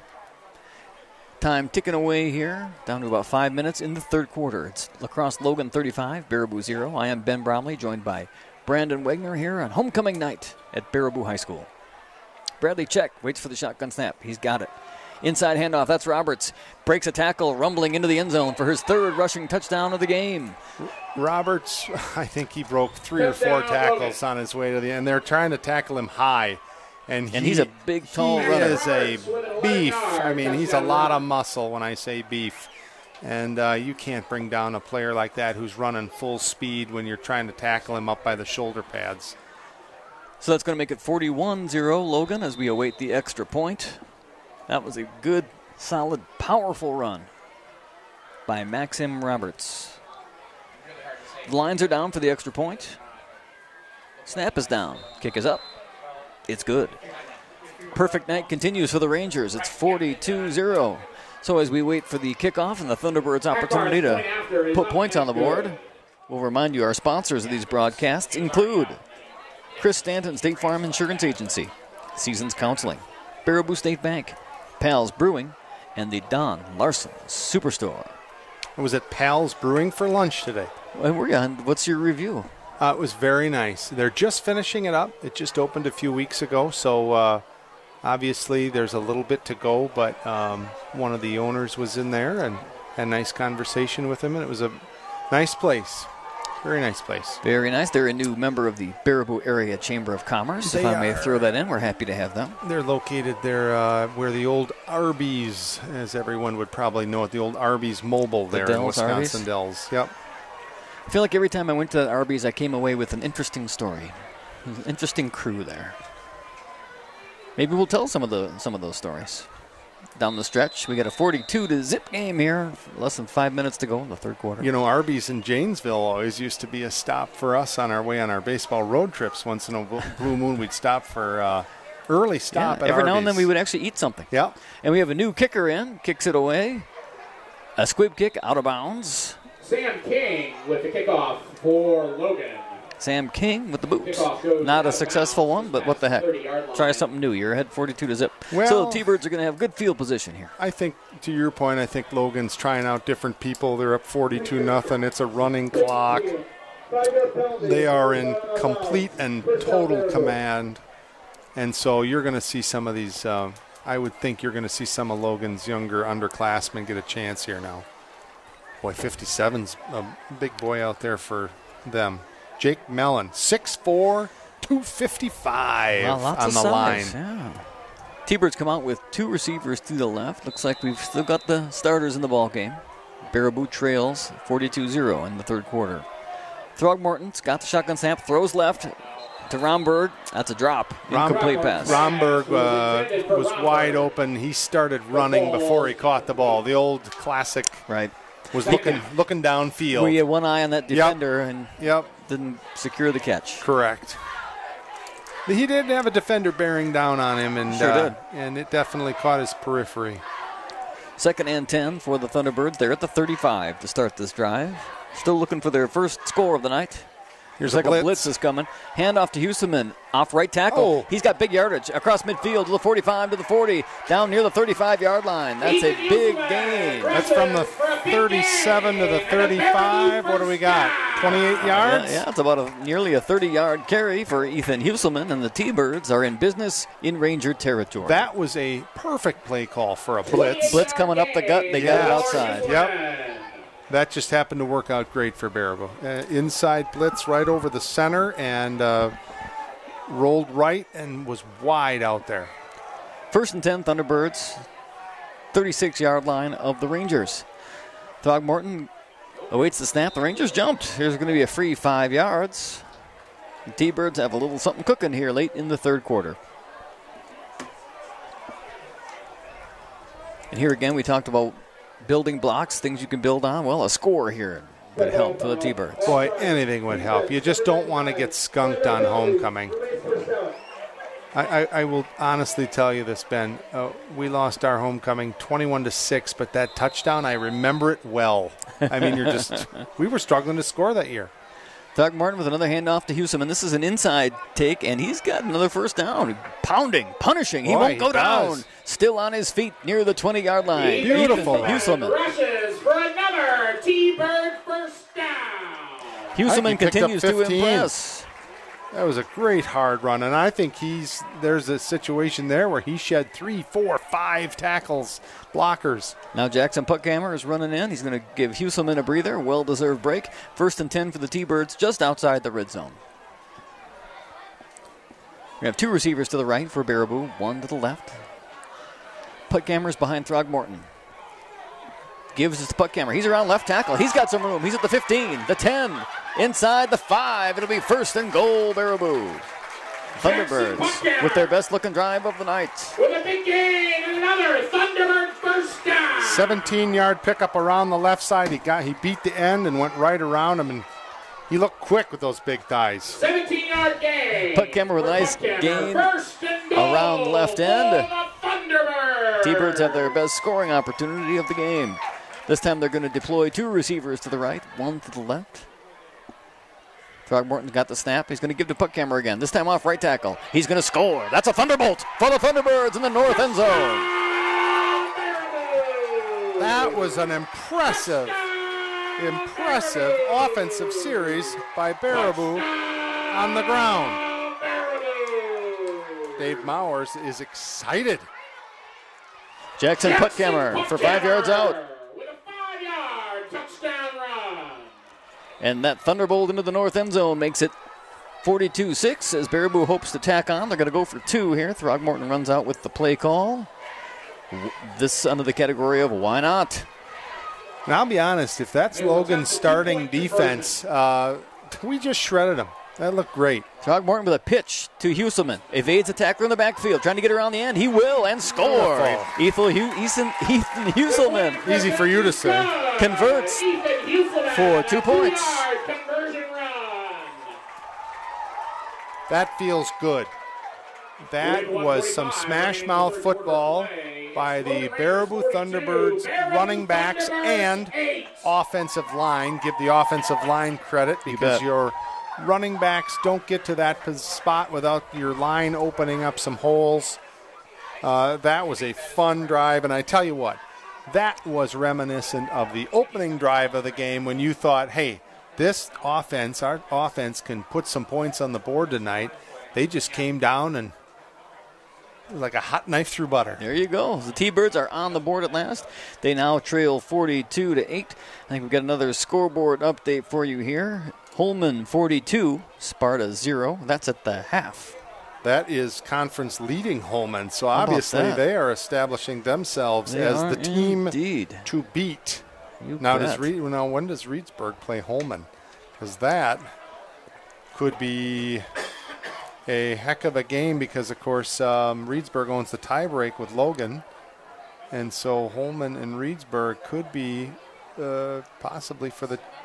Time ticking away here, down to about five minutes in the third quarter. It's Lacrosse Logan thirty-five, Baraboo zero. I am Ben Bromley, joined by Brandon Wagner here on homecoming night at Baraboo High School. Bradley Check waits for the shotgun snap. He's got it. Inside handoff, that's Roberts. Breaks a tackle, rumbling into the end zone for his third rushing touchdown of the game.
Roberts, I think he broke three or four tackles on his way to the end. They're trying to tackle him high. And,
And
he,
he's a big, tall
he
runner.
is a beef. I mean, he's a lot of muscle when I say beef. And uh, you can't bring down a player like that who's running full speed when you're trying to tackle him up by the shoulder pads.
So that's going to make it forty-one zero Logan as we await the extra point. That was a good, solid, powerful run by Maxim Roberts. The lines are down for the extra point. Snap is down. Kick is up. It's good. Perfect night continues for the Rangers. It's forty-two zero. So as we wait for the kickoff and the Thunderbirds' opportunity to put points on the board, we'll remind you our sponsors of these broadcasts include Chris Stanton State Farm Insurance Agency, Seasons Counseling, Baraboo State Bank, Pals Brewing, and the Don Larson Superstore.
I was at Pals Brewing for lunch today.
And we're on. What's your review?
Uh, it was very nice. They're just finishing it up. It just opened a few weeks ago, so uh, obviously there's a little bit to go, but um, one of the owners was in there and had a nice conversation with him, and it was a nice place. Very nice place.
Very nice. They're a new member of the Baraboo Area Chamber of Commerce.
They
if I may
are.
throw that in, we're happy to have them.
They're located there uh, where the old Arby's, as everyone would probably know it, the old Arby's Mobile
The
there in
Dells
Wisconsin
Arby's?
Dells. Yep.
I feel like every time I went to Arby's, I came away with an interesting story. An interesting crew there. Maybe we'll tell some of the some of those stories. Down the stretch, we got a forty-two to zip game here. Less than five minutes to go in the third quarter.
You know, Arby's in Janesville always used to be a stop for us on our way on our baseball road trips. Once in a blue moon, we'd stop for uh, early stop
Yeah,
at
every now and
Arby's.
then we would actually eat something.
Yeah.
And we have a new kicker in, kicks it away. A squib kick out of bounds.
Sam King with the kickoff for Logan.
Sam King with the boot. Not a successful one, but what the heck. Try something new. You're ahead forty-two to zip.
Well-
so the T-Birds are going to have good field position here.
I think, to your point, I think Logan's trying out different people. They're up forty-two nothing. It's a running clock. They are in complete and total command. And so you're going to see some of these, uh, I would think you're going to see some of Logan's younger underclassmen get a chance here now. Boy, fifty-seven's a big boy out there for them. Jake Mellon, six four, two fifty-five
Well, lots
on
of
the
size,
line.
Yeah. T-Birds come out with two receivers to the left. Looks like we've still got the starters in the ball game. Baraboo trails forty-two zero in the third quarter. Throgmorton's got the shotgun snap, throws left to Romberg. That's a drop. Incomplete pass.
Romberg uh, was wide open. He started running before he caught the ball. The old classic.
Right.
Was looking looking downfield.
Where you had one eye on that
Yep.
defender and
Yep.
didn't secure the catch.
Correct. He did have a defender bearing down on him, and
Sure
uh,
did.
and it definitely caught his periphery.
Second and ten for the Thunderbirds. They're at the thirty-five to start this drive. Still looking for their first score of the night.
Here's
Looks
a
like
blitz.
a blitz is coming. Hand off to Huselman. Off right tackle.
Oh.
He's got big yardage across midfield to the forty-five to the forty. Down near the thirty-five-yard line. That's a big gain.
That's from the thirty-seven to the thirty-five. What do we got? twenty-eight yards?
Yeah, yeah, it's about a, nearly a thirty-yard carry for Ethan Huselman, and the T-Birds are in business in Ranger territory.
That was a perfect play call for a blitz.
Blitz coming up the gut. They got it outside.
Yep. That just happened to work out great for Baraboo. Uh, inside blitz right over the center and uh, rolled right and was wide out there.
First and ten, Thunderbirds. thirty-six-yard line of the Rangers. Throgmorton awaits the snap. The Rangers jumped. Here's going to be a free five yards. The T-Birds have a little something cooking here late in the third quarter. And here again, we talked about building blocks, things you can build on. Well, a score here would help for the T-Birds.
Boy, anything would help. You just don't want to get skunked on homecoming. I, I, I will honestly tell you this, Ben. Uh, we lost our homecoming twenty-one to six, but that touchdown, I remember it well. I mean, you're just, we were struggling to score that year.
Throgmorton with another handoff to Hewsom, and this is an inside take, and he's got another first down. Pounding, punishing. He
Boy,
won't go
he
down.
does.
Still on his feet near the twenty-yard line.
Beautiful.
Ethan Hewselman.
Rushes for another T-Bird first down.
I think he
Hewselman
picked up
continues to
fifteen.
impress.
That was a great hard run, and I think he's there's a situation there where he shed three, four, five tackles, blockers.
Now Jackson Puckhammer is running in. He's going to give Hewselman a breather. Well-deserved break. First and ten for the T-Birds just outside the red zone. We have two receivers to the right for Baraboo, one to the left. Puckhammer's behind Throgmorton. Gives it to Puckhammer. He's around left tackle. He's got some room. He's at the fifteen, the ten, inside the five. It'll be first and goal, Baraboo. Thunderbirds with their best looking drive of the night.
With a big gain, another Thunderbird first down.
seventeen-yard pickup around the left side. He got he beat the end and went right around him, and he looked quick with those big thighs.
seventeen-yard gain.
Puckhammer with a nice
Puckhammer,
gain
first and goal
around the left end.
for the Thunderbirds.
T-Birds have their best scoring opportunity of the game. This time they're going to deploy two receivers to the right, one to the left. Throgmorton's got the snap. He's going to give to Puckhammer again. This time off right tackle. He's going to score. That's a thunderbolt for the Thunderbirds in the north end zone.
That was an impressive, impressive offensive series by Baraboo on the ground. Dave Mowers is excited.
Jackson Puckhammer for five yards out.
With a five-yard touchdown run.
And that thunderbolt into the north end zone makes it forty-two six as Baraboo hopes to tack on. They're going to go for two here. Throgmorton runs out with the play call. This under the category of why not?
And I'll be honest, if that's Logan's starting defense, uh, we just shredded him. That looked great.
Throgmorton with a pitch to Hewselman. Evades a tackler in the backfield. Trying to get around the end. He will and score. Ethan, Ethan, Ethan Hewselman.
Easy for you to say.
Converts for two points.
That feels good. That was some smash mouth football by the Baraboo Thunderbirds running backs and offensive line. Give the offensive line credit because your running backs don't get to that spot without your line opening up some holes. Uh, that was a fun drive, and I tell you what, that was reminiscent of the opening drive of the game when you thought, hey, this offense, our offense can put some points on the board tonight. They just came down and it was like a hot knife through butter.
There you go. The T-Birds are on the board at last. They now trail forty-two to eight. I think we've got another scoreboard update for you here. Holman forty-two, Sparta zero. That's at the half.
That is conference leading Holman. So
How about
obviously
that?
they are establishing themselves
They
as
are
the team
indeed.
to beat.
You
now,
bet.
does Reed, now, when does Reedsburg play Holman? Because that could be a heck of a game because, of course, um, Reedsburg owns the tiebreak with Logan. And so Holman and Reedsburg could be uh, possibly for the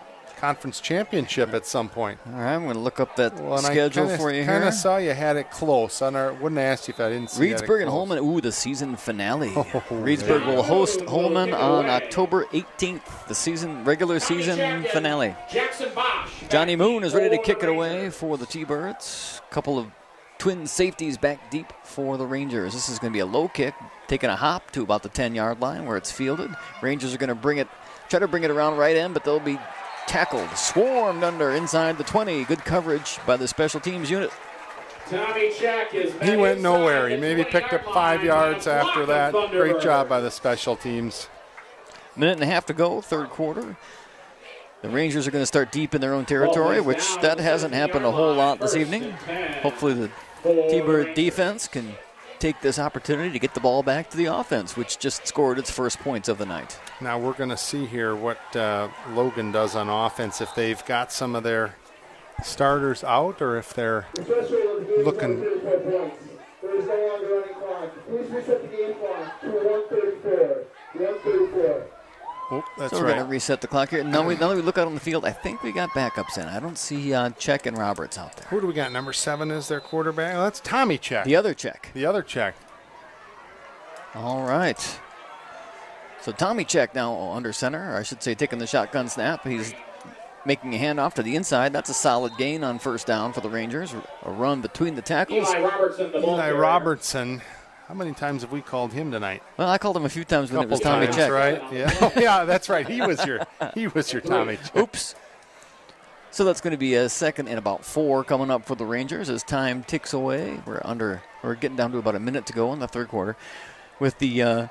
conference championship at some point.
All right, I'm going to look up that
well,
schedule
kinda,
for you
kinda
here.
kind of saw you had it close. On our, wouldn't have asked you if I didn't see
Reedsburg and Holman, ooh, the season finale. Oh, Reedsburg will host Holman on October eighteenth, the season regular season finale. Johnny Moon is ready to kick it away for the T-Birds. A couple of twin safeties back deep for the Rangers. This is going to be a low kick, taking a hop to about the ten-yard line where it's fielded. Rangers are going to bring it, try to bring it around right end, but they'll be tackled, swarmed under inside the twenty. Good coverage by the special teams unit.
Tommy Check is
he went nowhere. He maybe picked up five yards after that. Great job by the special teams.
Minute and a half to go, third quarter. The Rangers are going to start deep in their own territory, which that hasn't happened a whole lot this evening. Hopefully the T-Bird defense can take this opportunity to get the ball back to the offense, which just scored its first points of the night.
Now we're going to see here what uh, Logan does on offense, if they've got some of their starters out or if they're looking.
There's no longer running clock. Please reset the game clock to one thirty-four. one thirty-four.
Oh, that's
so we're
right.
going to reset the clock here. Now we, now that we look out on the field, I think we got backups in. I don't see uh, Check and Roberts out there.
Who do we got? Number seven is their quarterback. Oh, that's Tommy Check.
The other Check.
The other Check.
All right. So Tommy Check now under center, or I should say taking the shotgun snap. He's making a handoff to the inside. That's a solid gain on first down for the Rangers. A run between the tackles.
Eli Robertson. The
Eli Robertson. How many times have we called him tonight?
Well, I called him a few times when it was Tommy
times,
Check.
Right? Yeah. Oh, yeah, that's right. He was your he was your Tommy Check.
Oops. So that's going to be a second and about four coming up for the Rangers as time ticks away. We're under we're getting down to about a minute to go in the third quarter. With the uh,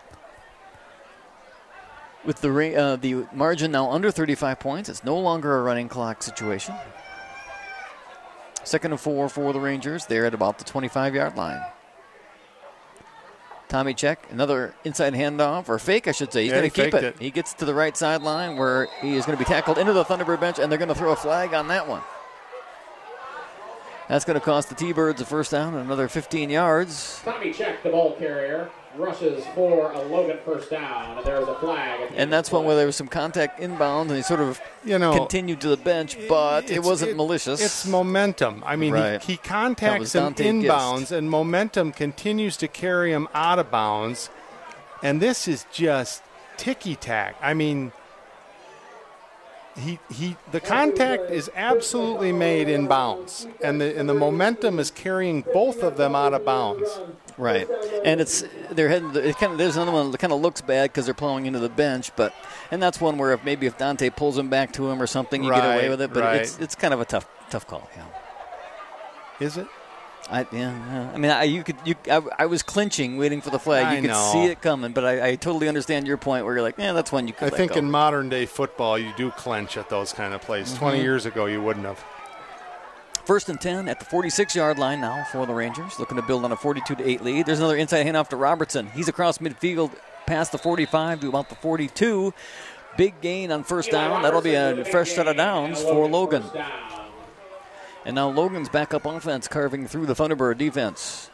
with the uh, the margin now under thirty-five points, it's no longer a running clock situation. Second and four for the Rangers. They're at about the twenty-five-yard line. Tommy Check, another inside handoff, or fake, I should say. He's
Yeah,
going to
he
keep it.
faked it.
He gets to the right sideline where he is going to be tackled into the Thunderbird bench, and they're going to throw a flag on that one. That's going to cost the T-Birds a first down and another fifteen yards.
Tommy Check, the ball carrier, rushes for a Logan first down, and there's a flag.
And that's one where there was some contact inbound, and he sort of
You know,
continued to the bench, but it
It's-
wasn't
it-
malicious.
It's momentum. I mean,
Right.
he, he
That
contacts
was
him
Dante
inbounds,
Gist.
and momentum continues to carry him out of bounds. And this is just ticky-tack. I mean, he he the contact is absolutely made in bounds, and the and the momentum is carrying both of them out of bounds.
Right, and it's they're heading. It kind of there's another one that kind of looks bad because they're plowing into the bench, but and that's one where if maybe if Dante pulls him back to him or something, you get away
Right,
with it. But
right.
it's it's kind of a tough tough call. Yeah.
Is it?
I yeah. yeah. I mean, I, you could you. I, I was clinching, waiting for the flag.
I
You could
know.
see it coming, but I, I totally understand your point where you're like, yeah, that's one you could.
I
let
think
go.
in modern day football, you do clench at those kind of plays.
Mhm.
Twenty years ago, you wouldn't have.
First and ten at the forty-six-yard line now for the Rangers, looking to build on a forty-two to eight lead. There's another inside handoff to Robertson. He's across midfield past the forty-five to about the forty-two. Big gain on first down. That'll be a fresh set of downs for Logan. And now Logan's back up offense, carving through the Thunderbird defense.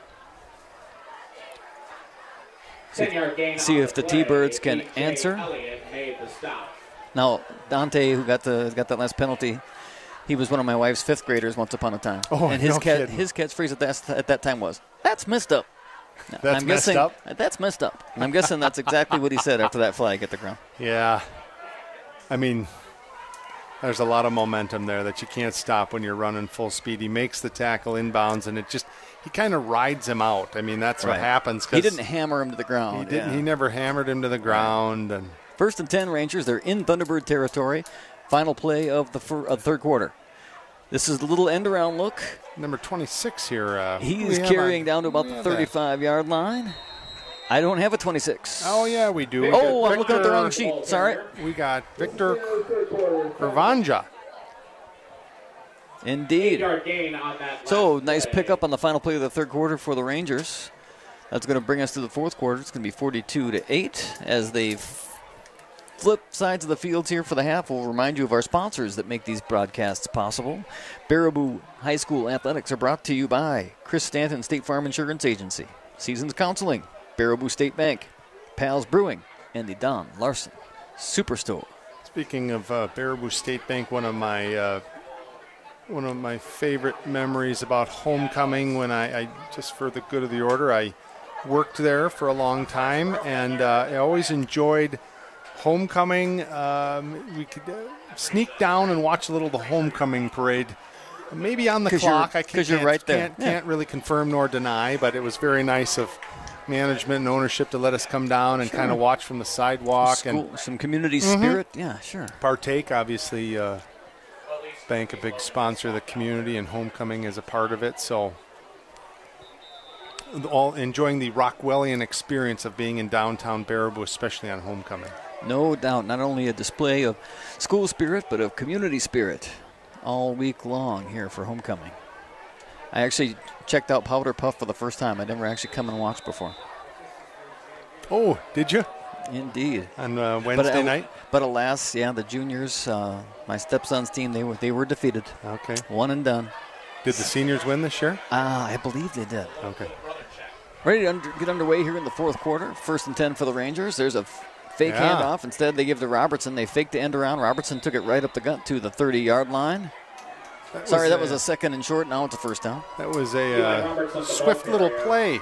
See, see if the T-Birds can answer. Now, Dante, who got the got that last penalty, he was one of my wife's fifth graders once upon a time.
Oh,
and his
no
cat,
kidding.
his catchphrase at that at that time was, "That's messed up." Now,
That's
I'm
messed
guessing,
up?
That's messed up. And I'm guessing that's exactly what he said after that flag hit the ground.
Yeah. I mean, there's a lot of momentum there that you can't stop when you're running full speed. He makes the tackle inbounds, and it just he kind of rides him out. I mean, that's what
Right.
happens. 'cause
He didn't hammer him to the ground.
He didn't.
yeah.
He never hammered him to the ground. And
First and ten, Rangers. They're in Thunderbird territory. Final play of the fir- of third quarter. This is the little end-around look.
Number twenty-six here. Uh,
He
who
is
we have
carrying
on-
down to
who
about
we
the
have at?
thirty-five-yard line. I don't have a twenty-six.
Oh, yeah, we do. We
Oh,
got
I'm looking at the
Victor-
wrong sheet. Sorry.
We got Victor Gravanja.
Indeed.
Eight-yard gain on that
So,
last
nice
play.
pickup on the final play of the third quarter for the Rangers. That's going to bring us to the fourth quarter. It's going to be forty-two to eight as they flip sides of the fields here for the half. We'll remind you of our sponsors that make these broadcasts possible. Baraboo High School Athletics are brought to you by Chris Stanton State Farm Insurance Agency, Seasons Counseling, Baraboo State Bank, Pals Brewing, and the Don Larson Superstore.
Speaking of uh, Baraboo State Bank, one of my uh, one of my favorite memories about homecoming when I, I just for the good of the order, I worked there for a long time, and uh, I always enjoyed homecoming. Um, we could uh, sneak down and watch a little of the homecoming parade. Maybe on the clock. I can't,
you're right there.
Can't,
yeah.
can't really confirm nor deny, but it was very nice of management and ownership to let us come down and
Sure.
kind of watch from the sidewalk.
School,
and
some community
Mhm.
spirit. Yeah, sure.
Partake, obviously. Uh, Bank, a big sponsor of the community, and homecoming is a part of it. So, all enjoying the Rockwellian experience of being in downtown Baraboo, especially on homecoming.
No doubt. Not only a display of school spirit, but of community spirit all week long here for homecoming. I actually checked out Powder Puff for the first time. I'd never actually come and watched before.
Oh, did you?
Indeed.
On uh, Wednesday
but, uh,
night?
But alas, yeah, the juniors, uh, my stepson's team, they were they were defeated.
Okay.
One and done.
Did the seniors win this year?
Uh, I believe they did.
Okay.
Ready to under, get underway here in the fourth quarter. First and ten for the Rangers. There's a f- fake
Yeah.
handoff. Instead, they give to Robertson. They fake the end around. Robertson took it right up the gut to the thirty-yard line.
That
Sorry,
was
that
a-
was a second and short. Now it's a first down.
That was a uh, swift little play.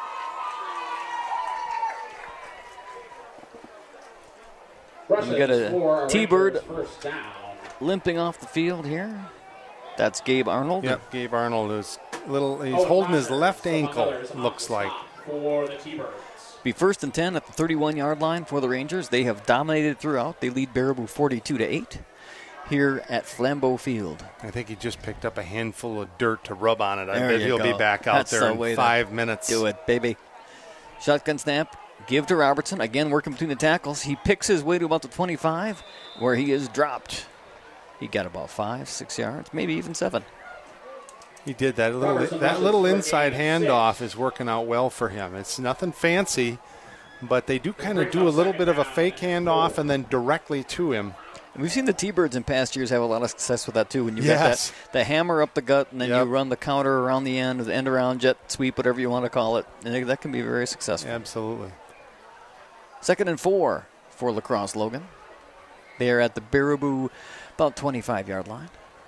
We got a T-Bird limping off the field here. That's Gabe Arnold.
Yep, Gabe Arnold is little. He's holding his left ankle. Looks like.
For the T-Birds.
Be first and ten at the thirty-one-yard line for the Rangers. They have dominated throughout. They lead Baraboo forty-two to eight here at Flambeau Field.
I think he just picked up a handful of dirt to rub on it. I
There
bet
you
he'll
go.
be back out
That's
there
the
in
way to
five minutes.
Do it, baby. Shotgun snap. Give to Robertson. Again, working between the tackles. He picks his way to about the twenty-five, where he is dropped. He got about five, six yards, maybe even seven.
He did that little that little inside handoff is working out well for him. It's nothing fancy, but they do kind of do a little bit of a fake handoff and then directly to him.
And we've seen the T-Birds in past years have a lot of success with that too. When you
Yes.
got that the hammer up the gut, and then
Yep.
you run the counter around the end, or the end around jet sweep, whatever you want to call it, and that can be very successful.
Absolutely.
Second and four for Lacrosse Logan. They are at the Baraboo about twenty-five-yard line.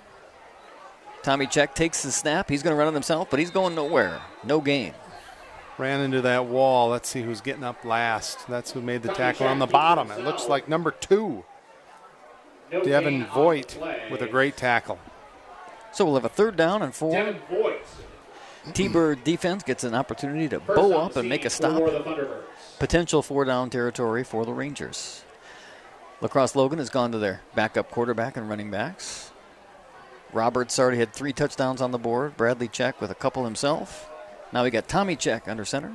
Tommy Check takes the snap. He's going to run it himself, but he's going nowhere. No gain.
Ran into that wall. Let's see who's getting up last. That's who made the tackle on the bottom. It looks like number two, Devin Voigt, with a great tackle.
So we'll have a third down and four.
Devin Voigt.
T-Bird defense gets an opportunity to bow up and make a stop.
For the Thunderbirds.
Potential four-down territory for the Rangers. Lacrosse Logan has gone to their backup quarterback and running backs. Roberts already had three touchdowns on the board. Bradley Check with a couple himself. Now we got Tommy Check under center.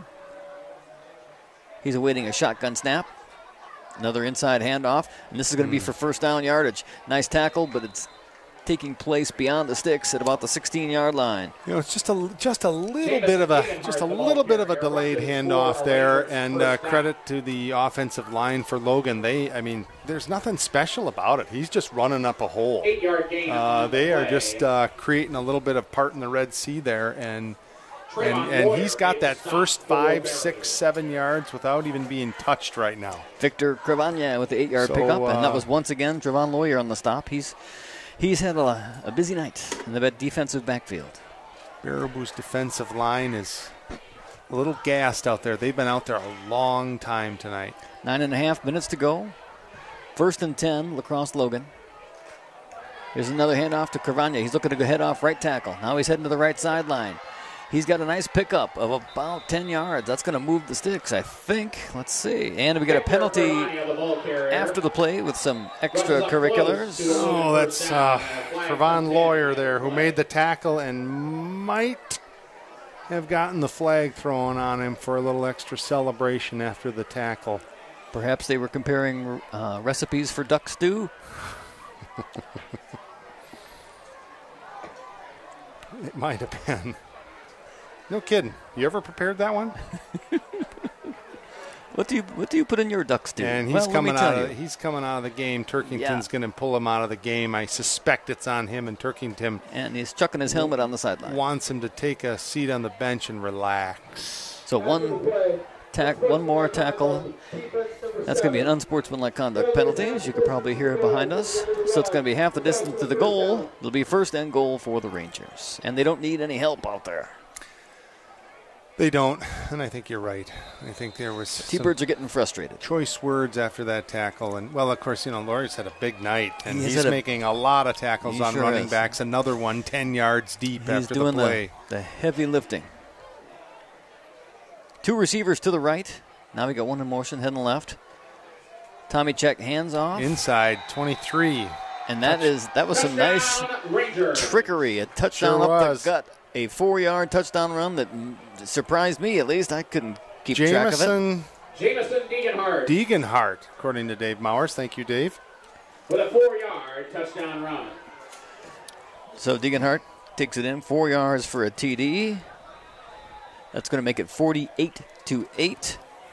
He's awaiting a shotgun snap. Another inside handoff, and this is going to be for first down yardage. Nice tackle, but it's taking place beyond the sticks at about the sixteen-yard line.
You know, it's just a just a little bit of a just a little bit of a delayed handoff there, and uh, credit to the offensive line for Logan. They, I mean, there's nothing special about it. He's just running up a hole.
Eight-yard gain.
Uh, they are just uh, creating a little bit of part in the Red Sea there, and and and he's got that first five, six, seven yards without even being touched right now.
Victor Cravagna with the eight-yard
So,
pickup, and that
uh,
was once again Trevon Lawyer on the stop. He's he's had a, a busy night in the defensive backfield.
Baraboo's defensive line is a little gassed out there. They've been out there a long time tonight.
Nine and a half minutes to go. First and ten, Lacrosse Logan. Here's another handoff to Cravagna. He's looking to go head off right tackle. Now he's heading to the right sideline. He's got a nice pickup of about ten yards. That's going to move the sticks, I think. Let's see. And we got a penalty after the play with some extracurriculars.
Oh, that's uh, Trevon Lawyer there, who made the tackle and might have gotten the flag thrown on him for a little extra celebration after the tackle.
Perhaps they were comparing uh, recipes for duck stew.
It might have been. No kidding. You ever prepared that one?
What do you What do you put in your duck stew?
And he's
well, let me
coming
tell
out. Of,
you.
he's coming out of the game. Turkington's
Yeah.
going to pull him out of the game. I suspect it's on him, and Turkington.
And he's chucking his helmet on the sideline.
Wants him to take a seat on the bench and relax.
So one tack, one more tackle That's going to be an unsportsmanlike conduct penalty, as you could probably hear behind us. So it's going to be half the distance to the goal. It'll be first and goal for the Rangers. And they don't need any help out there.
They don't, and I think you're right. I think there was
T-Birds are getting frustrated.
Choice words after that tackle. And, well, of course, you know, Laurie's had a big night, and
He has
he's
had a-
making a lot of tackles
He
on
sure
running
is.
backs. Another one ten yards deep
He's
after
doing
the play.
The, the heavy lifting. Two receivers to the right. Now we got one in motion, heading left. Tommy check, hands off.
Inside, twenty-three.
And that is that was some nice trickery. A touchdown
Sure
up
was.
the gut. A four-yard touchdown run that mm, surprised me, at least. I couldn't keep track of it.
Jameson
Jameson Degenhardt
Degenhardt, according to Dave Mowers. Thank you, Dave.
with a four-yard touchdown run.
So Degenhardt takes it in, four yards for a T D. That's going to make it forty-eight to eight.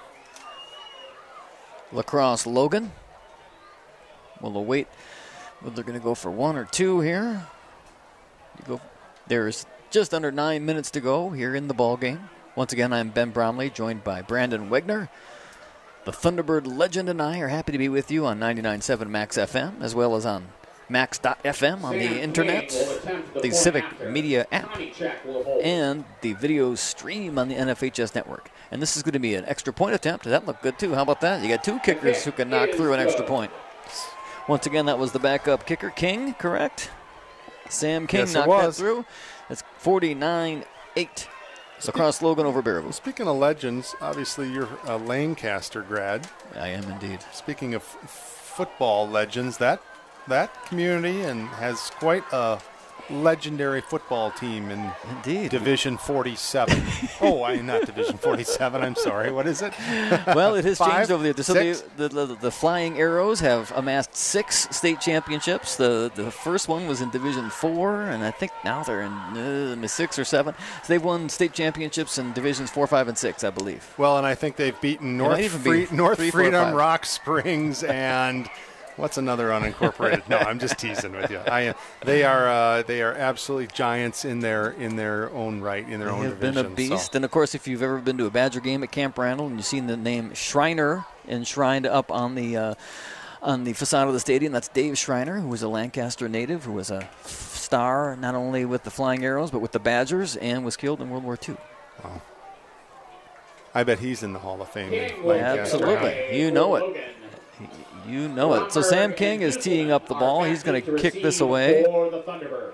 Lacrosse Logan will await whether they're going to go for one or two here. You go. There's just under nine minutes to go here in the ball game. Once again, I'm Ben Bromley, joined by Brandon Wegner. The Thunderbird legend and I are happy to be with you on ninety-nine point seven Max F M, as well as on max dot f m on the internet, the Civic Media app, and the video stream on the N F H S network. And this is going to be an extra point attempt. That looked good, too. How about that? You got two kickers who can knock through an extra point. Once again, that was the backup kicker, King, correct? Sam King
Yes, it
knocked that
was.
through. That's forty-nine eight. Lacrosse Logan over Baraboo.
Speaking of legends, obviously you're a Lancaster grad.
I am indeed.
Speaking of f- football legends, that that community and has quite a legendary football team in
Indeed.
Division forty-seven. oh, I not Division forty-seven. I'm sorry. What is it?
Well, it has
Five?
changed over the years. So
Six?
the, the, the, the Flying Arrows have amassed six state championships. The the first one was in Division Four, and I think now they're in uh, six or seven. So they've won state championships in Divisions Four, Five, and Six, I believe.
Well, and I think they've beaten
It
North
might even be
Free- North
three, four,
Freedom,
five.
Rock Springs, and what's another unincorporated? No, I'm just teasing with you. I, they are uh, they are absolutely giants in their in their own right, in their
They
own
have
division.
been a beast.
so.
And, of course, if you've ever been to a Badger game at Camp Randall and you've seen the name Schreiner enshrined up on the uh, on the facade of the stadium, that's Dave Schreiner, who was a Lancaster native, who was a star not only with the Flying Arrows but with the Badgers, and was killed in World War Two.
Wow. I bet he's in the Hall of Fame. in Lancaster.
Absolutely. You know it. You know it. So Sam King is teeing up the ball. He's going to kick this away.
For the Thunderbirds.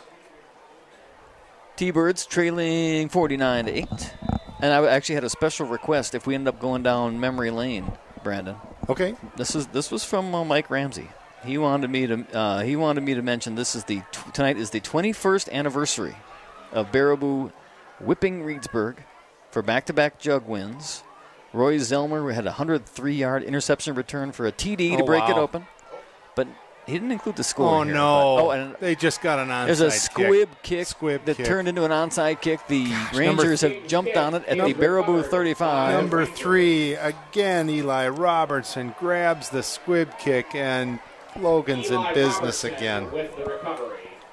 T-Birds trailing forty-nine to eight. And I actually had a special request if we end up going down memory lane, Brandon.
Okay.
This is this was from uh, Mike Ramsey. He wanted me to uh, he wanted me to mention this is the t- tonight is the twenty-first anniversary of Baraboo whipping Reedsburg for back-to-back jug wins. Roy Zelmer had a one hundred three yard interception return for a T D to
Oh,
break it
wow.
open, but he didn't include the score.
Oh
here,
no!
but- oh, and
they just got an onside
there's a
kick.
squib kick,
Squib
that
kick.
turned into an onside kick. The
number-
Rangers have jumped on it at the Baraboo thirty-five.
Number three, again, Eli Robertson grabs the squib kick, and Logan's in business again.
With the recovery.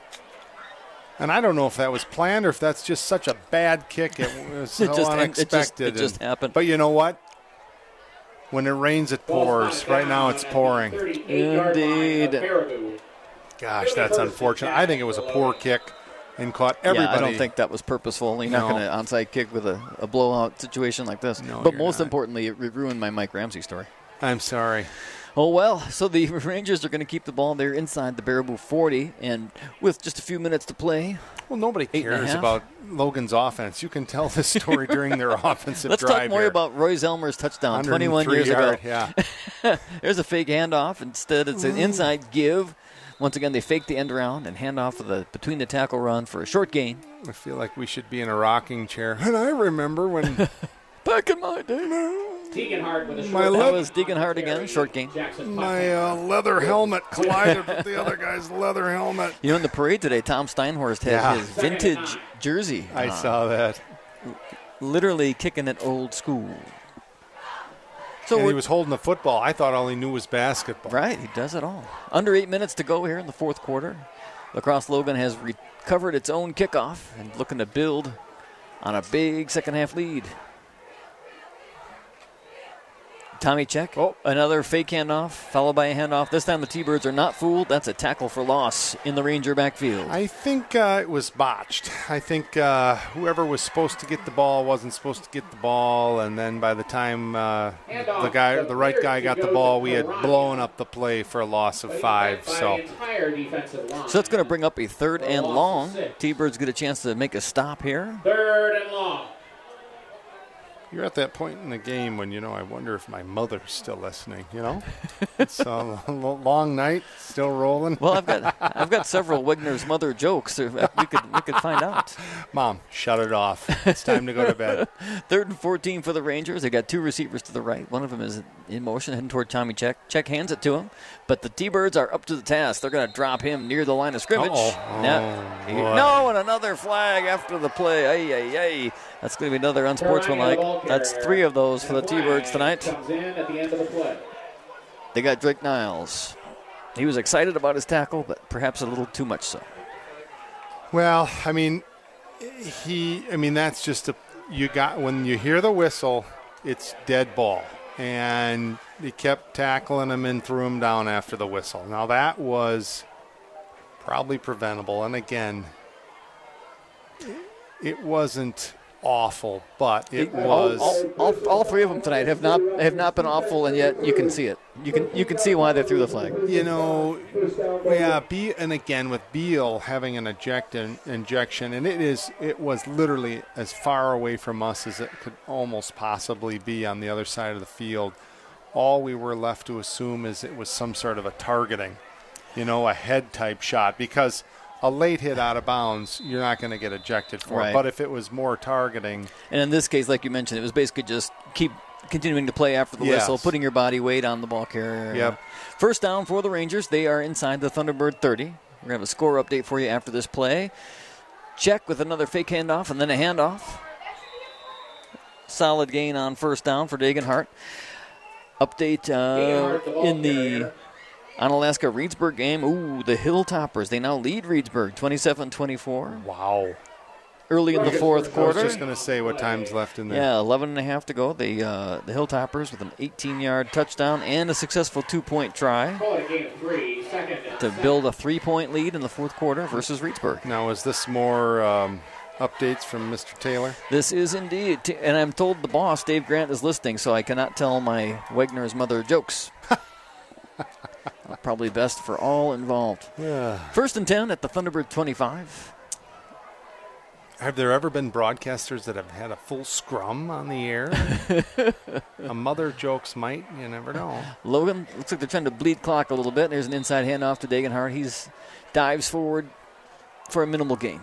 And I don't know if that was planned or if that's just such a bad kick. It was so
It just- it just-
unexpected.
it just
And-
happened.
But you know what? When it rains, it pours. Right now, it's pouring.
Indeed.
Gosh, that's unfortunate. I think it was a poor kick and caught everybody.
Yeah, I don't think that was purposeful. You're not
No.
going to onside kick with a, a blowout situation like this.
No,
but
you're
most
not.
importantly, it ruined my Mike Ramsey story.
I'm sorry.
Oh, well, so the Rangers are going to keep the ball there inside the Baraboo forty, and with just a few minutes to play.
Well, nobody
Eight and a
cares
half.
about Logan's offense. You can tell this story during their offensive
Let's
drive
talk more
here.
about Roy Zelmer's touchdown twenty-one
one hundred three
years ago.
yard, Yeah.
There's a fake handoff. Instead, it's an inside give. Once again, they fake the end around and hand off for the between the tackle run for a short gain.
I feel like we should be in a rocking chair. And I remember when
back in my day.
Degenhardt with a short
My
That
le-
was Degenhardt again, short gain.
my uh, leather helmet collided with the other guy's leather helmet.
You know, in the parade today, Tom Steinhorst had
Yeah.
his vintage jersey.
I
on.
saw that.
Literally kicking it old school. So
and he
we're-
was holding the football. I thought all he knew was basketball.
Right, he does it all. Under eight minutes to go here in the fourth quarter. Lacrosse Logan has recovered its own kickoff and looking to build on a big second half lead. Tommy check. Oh. Another fake handoff, followed by a handoff. This time the T-Birds are not fooled. That's a tackle for loss in the Ranger backfield.
I think uh, it was botched. I think uh, whoever was supposed to get the ball wasn't supposed to get the ball, and then by the time uh, the guy, the right guy got the ball, we had blown up the play for a loss of five. So,
so that's going to bring up a third and long. T-Birds get a chance to make a stop here.
Third and long.
You're at that point in the game when, you know, I wonder if my mother's still listening, you know? It's a long night, still rolling.
Well, I've got I've got several Wegner's mother jokes. We could, we could find out.
Mom, shut it off. It's time to go to bed.
Third and fourteen for the Rangers. They got two receivers to the right. One of them is in motion, heading toward Tommy Check. Check hands it to him. But the T-Birds are up to the task. They're going to drop him near the line of scrimmage.
Uh-oh.
Now,
oh,
no, and another flag after the play. Ay, ay, ay. That's going to be another unsportsmanlike. That's three of those for the T-Birds tonight. They got Drake Niles. He was excited about his tackle, but perhaps a little too much so.
Well, I mean, he, I mean, that's just a, you got, when you hear the whistle, it's dead ball. And he kept tackling him and threw him down after the whistle. Now that was probably preventable. And again, it wasn't awful, but it was.
All, all, all, all three of them tonight have not have not been awful, and yet you can see it. You can you can see why they threw the flag.
You know, yeah. Be and again with Beal having an eject injection, and it is it was literally as far away from us as it could almost possibly be on the other side of the field. All we were left to assume is it was some sort of a targeting, you know, a head type shot, because a late hit out of bounds, you're not going to get ejected for
right.
it. But if it was more targeting.
And in this case, like you mentioned, it was basically just keep continuing to play after the
yes.
whistle, putting your body weight on the ball carrier.
Yep.
First down for the Rangers. They are inside the Thunderbird thirty. We're going to have a score update for you after this play. Check with another fake handoff and then a handoff. Solid gain on first down for Dagenhart. Update uh, in the Onalaska Reedsburg game. Ooh, the Hilltoppers. They now lead Reedsburg twenty-seven twenty-four.
Wow.
Early in the fourth quarter.
I was just going to say what time's left in there.
Yeah, eleven and a half to go. The, uh, the Hilltoppers with an eighteen-yard touchdown and a successful two-point try to build a three-point lead in the fourth quarter versus Reedsburg.
Now, is this more um, updates from Mister Taylor?
This is indeed. And I'm told the boss, Dave Grant, is listening, so I cannot tell my Wegner's mother jokes. Probably best for all involved.
Yeah.
First and ten at the Thunderbird twenty-five.
Have there ever been broadcasters that have had a full scrum on the air? A mother jokes might. You never know.
Logan, looks like they're trying to bleed clock a little bit. There's an inside handoff to Dagenhart. He's dives forward for a minimal gain.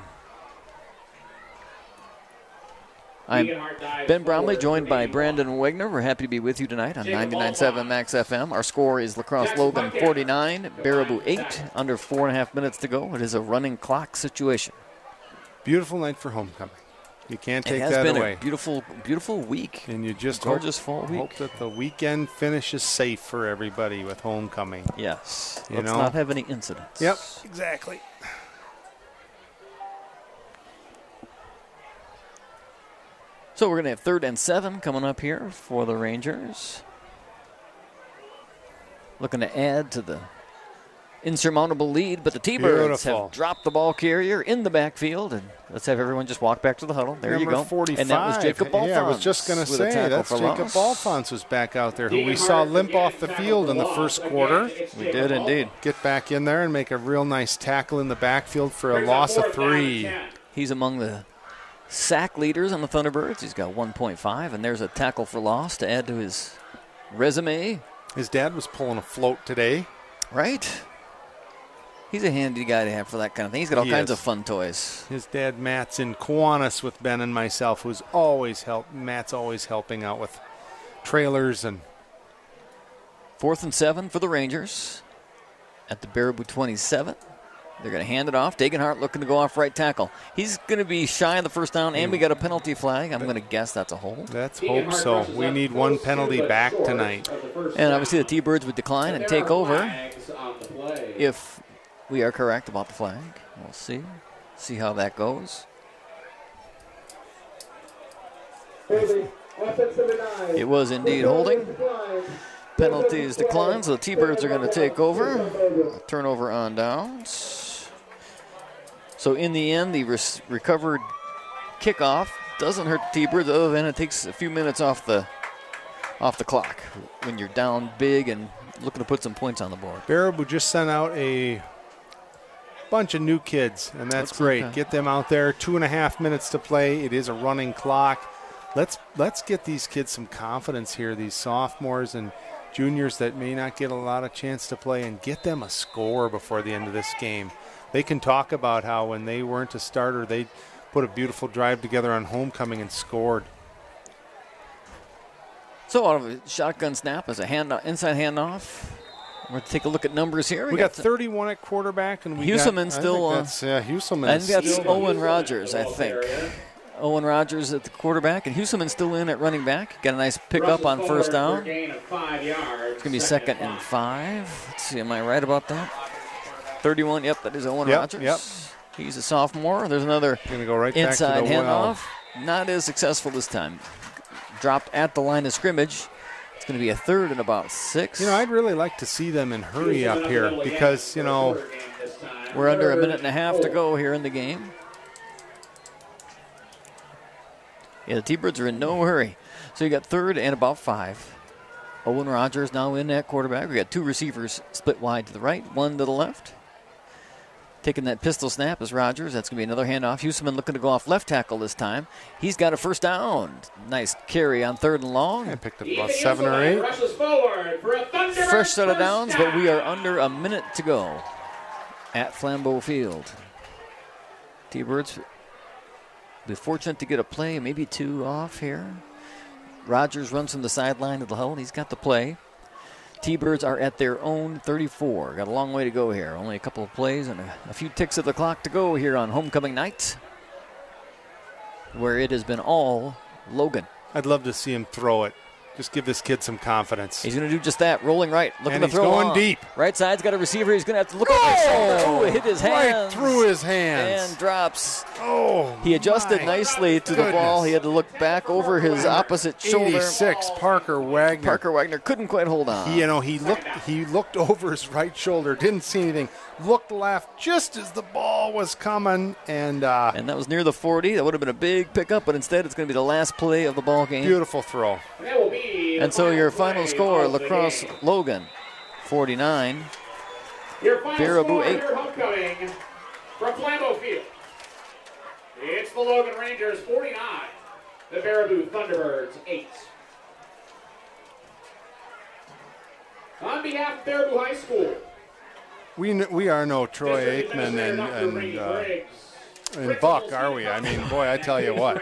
I'm Ben Bromley, joined by Brandon Wegner. We're happy to be with you tonight on ninety-nine point seven Max F M. Our score is Lacrosse Logan forty-nine, Baraboo eight. Under four and a half minutes to go. It is a running clock situation.
Beautiful night for homecoming. You can't take that away.
It has been a beautiful, beautiful week.
And you just
gorgeous
hope,
fall week.
hope that the weekend finishes safe for everybody with homecoming.
Yes.
You
Let's
know?
not have any incidents.
Yep, exactly.
So we're going to have third and seven coming up here for the Rangers. Looking to add to the insurmountable lead, but the T-Birds
Beautiful.
have dropped the ball carrier in the backfield, and let's have everyone just walk back to the huddle. There
Number
you go.
forty-five.
And that was Jacob Alphonse.
Yeah, I was just going to say, that's Jacob Alphonse was back out there, who we saw limp off the field in the first quarter.
We did indeed.
Get back in there and make a real nice tackle in the backfield for a loss of three.
He's among the sack leaders on the Thunderbirds. He's got one point five, and there's a tackle for loss to add to his resume.
His dad was pulling a float today.
Right. He's a handy guy to have for that kind of thing. He's got all
He
kinds
is.
of fun toys.
His dad, Matt's in Kiwanis with Ben and myself, who's always help. Matt's always helping out with trailers. And
Fourth and seven for the Rangers at the Baraboo twenty-seven. They're going to hand it off. Dagenhart looking to go off right tackle. He's going to be shy of the first down, and we got a penalty flag. I'm going to guess that's a hold.
Let's hope so. We need one penalty back tonight.
And obviously the T-Birds would decline and take over if we are correct about the flag. We'll see. See how that goes. It was indeed holding. Penalties declined, so the T-Birds are going to take over. Turnover on downs. So in the end, the re- recovered kickoff doesn't hurt the T-Birds, other than it takes a few minutes off the off the clock when you're down big and looking to put some points on the board.
Baraboo just sent out a bunch of new kids, and that's Looks great. Like Get them out there. Two and a half minutes to play. It is a running clock. Let's let's get these kids some confidence here, these sophomores and juniors that may not get a lot of chance to play, and get them a score before the end of this game. They can talk about how when they weren't a starter, they put a beautiful drive together on homecoming and scored.
So out of a shotgun snap as a hand inside handoff. We're going to take a look at numbers here.
We, we got, got thirty-one at quarterback, and we
Huselman
got,
still.
I think that's, yeah, Huselman.
I think that's Owen Rogers, I think. Owen Rogers at the quarterback, and Huselman still in at running back. Got a nice pickup on first down. It's going to be second and five. Let's see, am I right about that? thirty-one. Yep, that is Owen
yep,
Rogers.
Yep.
He's a sophomore. There's another
go right
inside
back to the
handoff.
well.
Not as successful this time. Dropped at the line of scrimmage. It's going to be a third and about six.
You know, I'd really like to see them in hurry up here because, you know,
we're under a minute and a half to go here in the game. Yeah, the T-Birds are in no hurry. So you got third and about five. Owen Rogers now in at quarterback. We got two receivers split wide to the right, one to the left. Taking that pistol snap is Rogers. That's going to be another handoff. Huselman looking to go off left tackle this time. He's got a first down. Nice carry on third and long.
I picked up about seven or eight.
Fresh set of downs, but we are under a minute to go at Flambeau Field. T-Birds be fortunate to get a play, maybe two off here. Rogers runs from the sideline to the huddle. He's got the play. T-Birds are at their own thirty-four. Got a long way to go here. Only a couple of plays and a, a few ticks of the clock to go here on homecoming night, where it has been all Logan.
I'd love to see him throw it. Just give this kid some confidence.
He's going to do just that. Rolling right. Looking
and
to
he's
throw
going
long.
deep.
Right side's got a receiver. He's going to have to look over his shoulder. Oh, it hit his hands.
Right through his hands.
And drops.
Oh,
He adjusted nicely to
goodness.
the ball. He had to look back over his opposite shoulder.
eighty-six, Parker Wagner.
Parker Wagner couldn't quite hold on.
He, you know, he looked he looked over his right shoulder, didn't see anything, looked left just as the ball was coming, and uh,
and that was near the forty. That would have been a big pickup, but instead it's going to be the last play of the ball game.
Beautiful throw.
And so your final score, La Crosse Logan, forty-nine.
Your final
Baraboo,
score
eight.
here homecoming from Flambeau Field. It's the Logan Rangers forty-nine, the Baraboo Thunderbirds eight. On behalf of Baraboo High School,
We n- we are no Troy Aikman and and, uh, and Buck, are we? I mean, boy, I tell you what.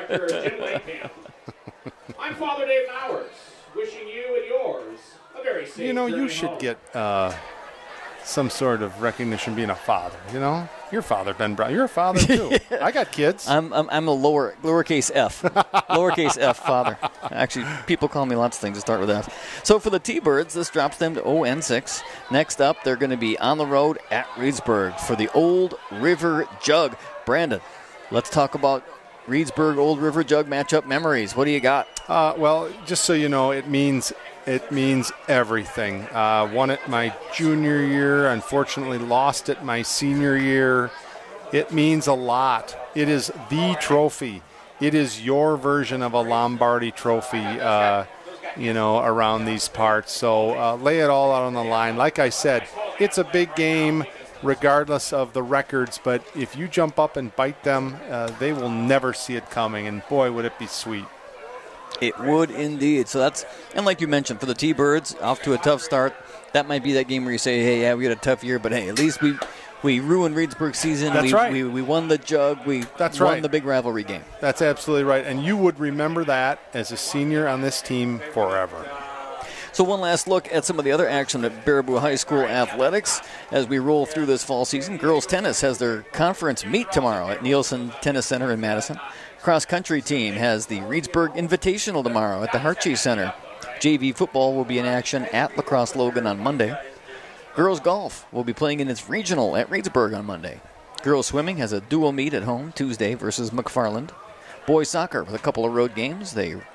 I'm Father Dave Mowers, wishing you and yours a very safe
You know, you
journey
should
home.
get uh, some sort of recognition being a father. You know, your father, Ben Brown. You're a father too. I got kids.
I'm I'm, I'm a lower lowercase f, lowercase f father. Actually, people call me lots of things to start with F. So for the T-Birds, this drops them to oh and six. Next up, they're going to be on the road at Reedsburg for the Old River Jug. Brandon, let's talk about Reedsburg Old River Jug matchup memories. What do you got?
Uh, well, just so you know, it means it means everything. Uh, won it my junior year. Unfortunately, lost it my senior year. It means a lot. It is the trophy. It is your version of a Lombardi trophy, uh, you know, around these parts. So uh, lay it all out on the line. Like I said, it's a big game, regardless of the records. But if you jump up and bite them, uh, they will never see it coming. And boy, would it be sweet.
It would indeed. So that's, and like you mentioned, for the T-Birds, off to a tough start. That might be that game where you say, hey, yeah, we had a tough year, but hey, at least we we ruined Reedsburg's season.
That's
we,
right.
We, we won the jug. We
That's
won
right.
the big rivalry game.
That's absolutely right. And you would remember that as a senior on this team forever.
So one last look at some of the other action at Baraboo High School athletics as we roll through this fall season. Girls tennis has their conference meet tomorrow at Nielsen Tennis Center in Madison. Cross-country team has the Reedsburg Invitational tomorrow at the Hartshee Center. J V football will be in action at La Crosse Logan on Monday. Girls golf will be playing in its regional at Reedsburg on Monday. Girls swimming has a dual meet at home Tuesday versus McFarland. Boys soccer with a couple of road games. They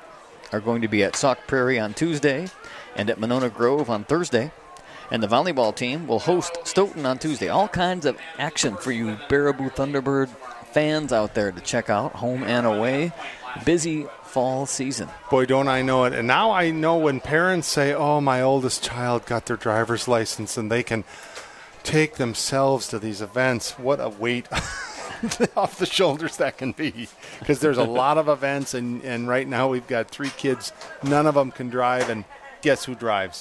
are going to be at Sauk Prairie on Tuesday and at Monona Grove on Thursday. And the volleyball team will host Stoughton on Tuesday. All kinds of action for you Baraboo Thunderbird fans out there to check out, home and away. Busy fall season.
Boy, don't I know it. And now I know when parents say, oh, my oldest child got their driver's license and they can take themselves to these events, what a weight off the shoulders that can be. Because there's a lot of events, and, and right now we've got three kids. None of them can drive, and guess who drives?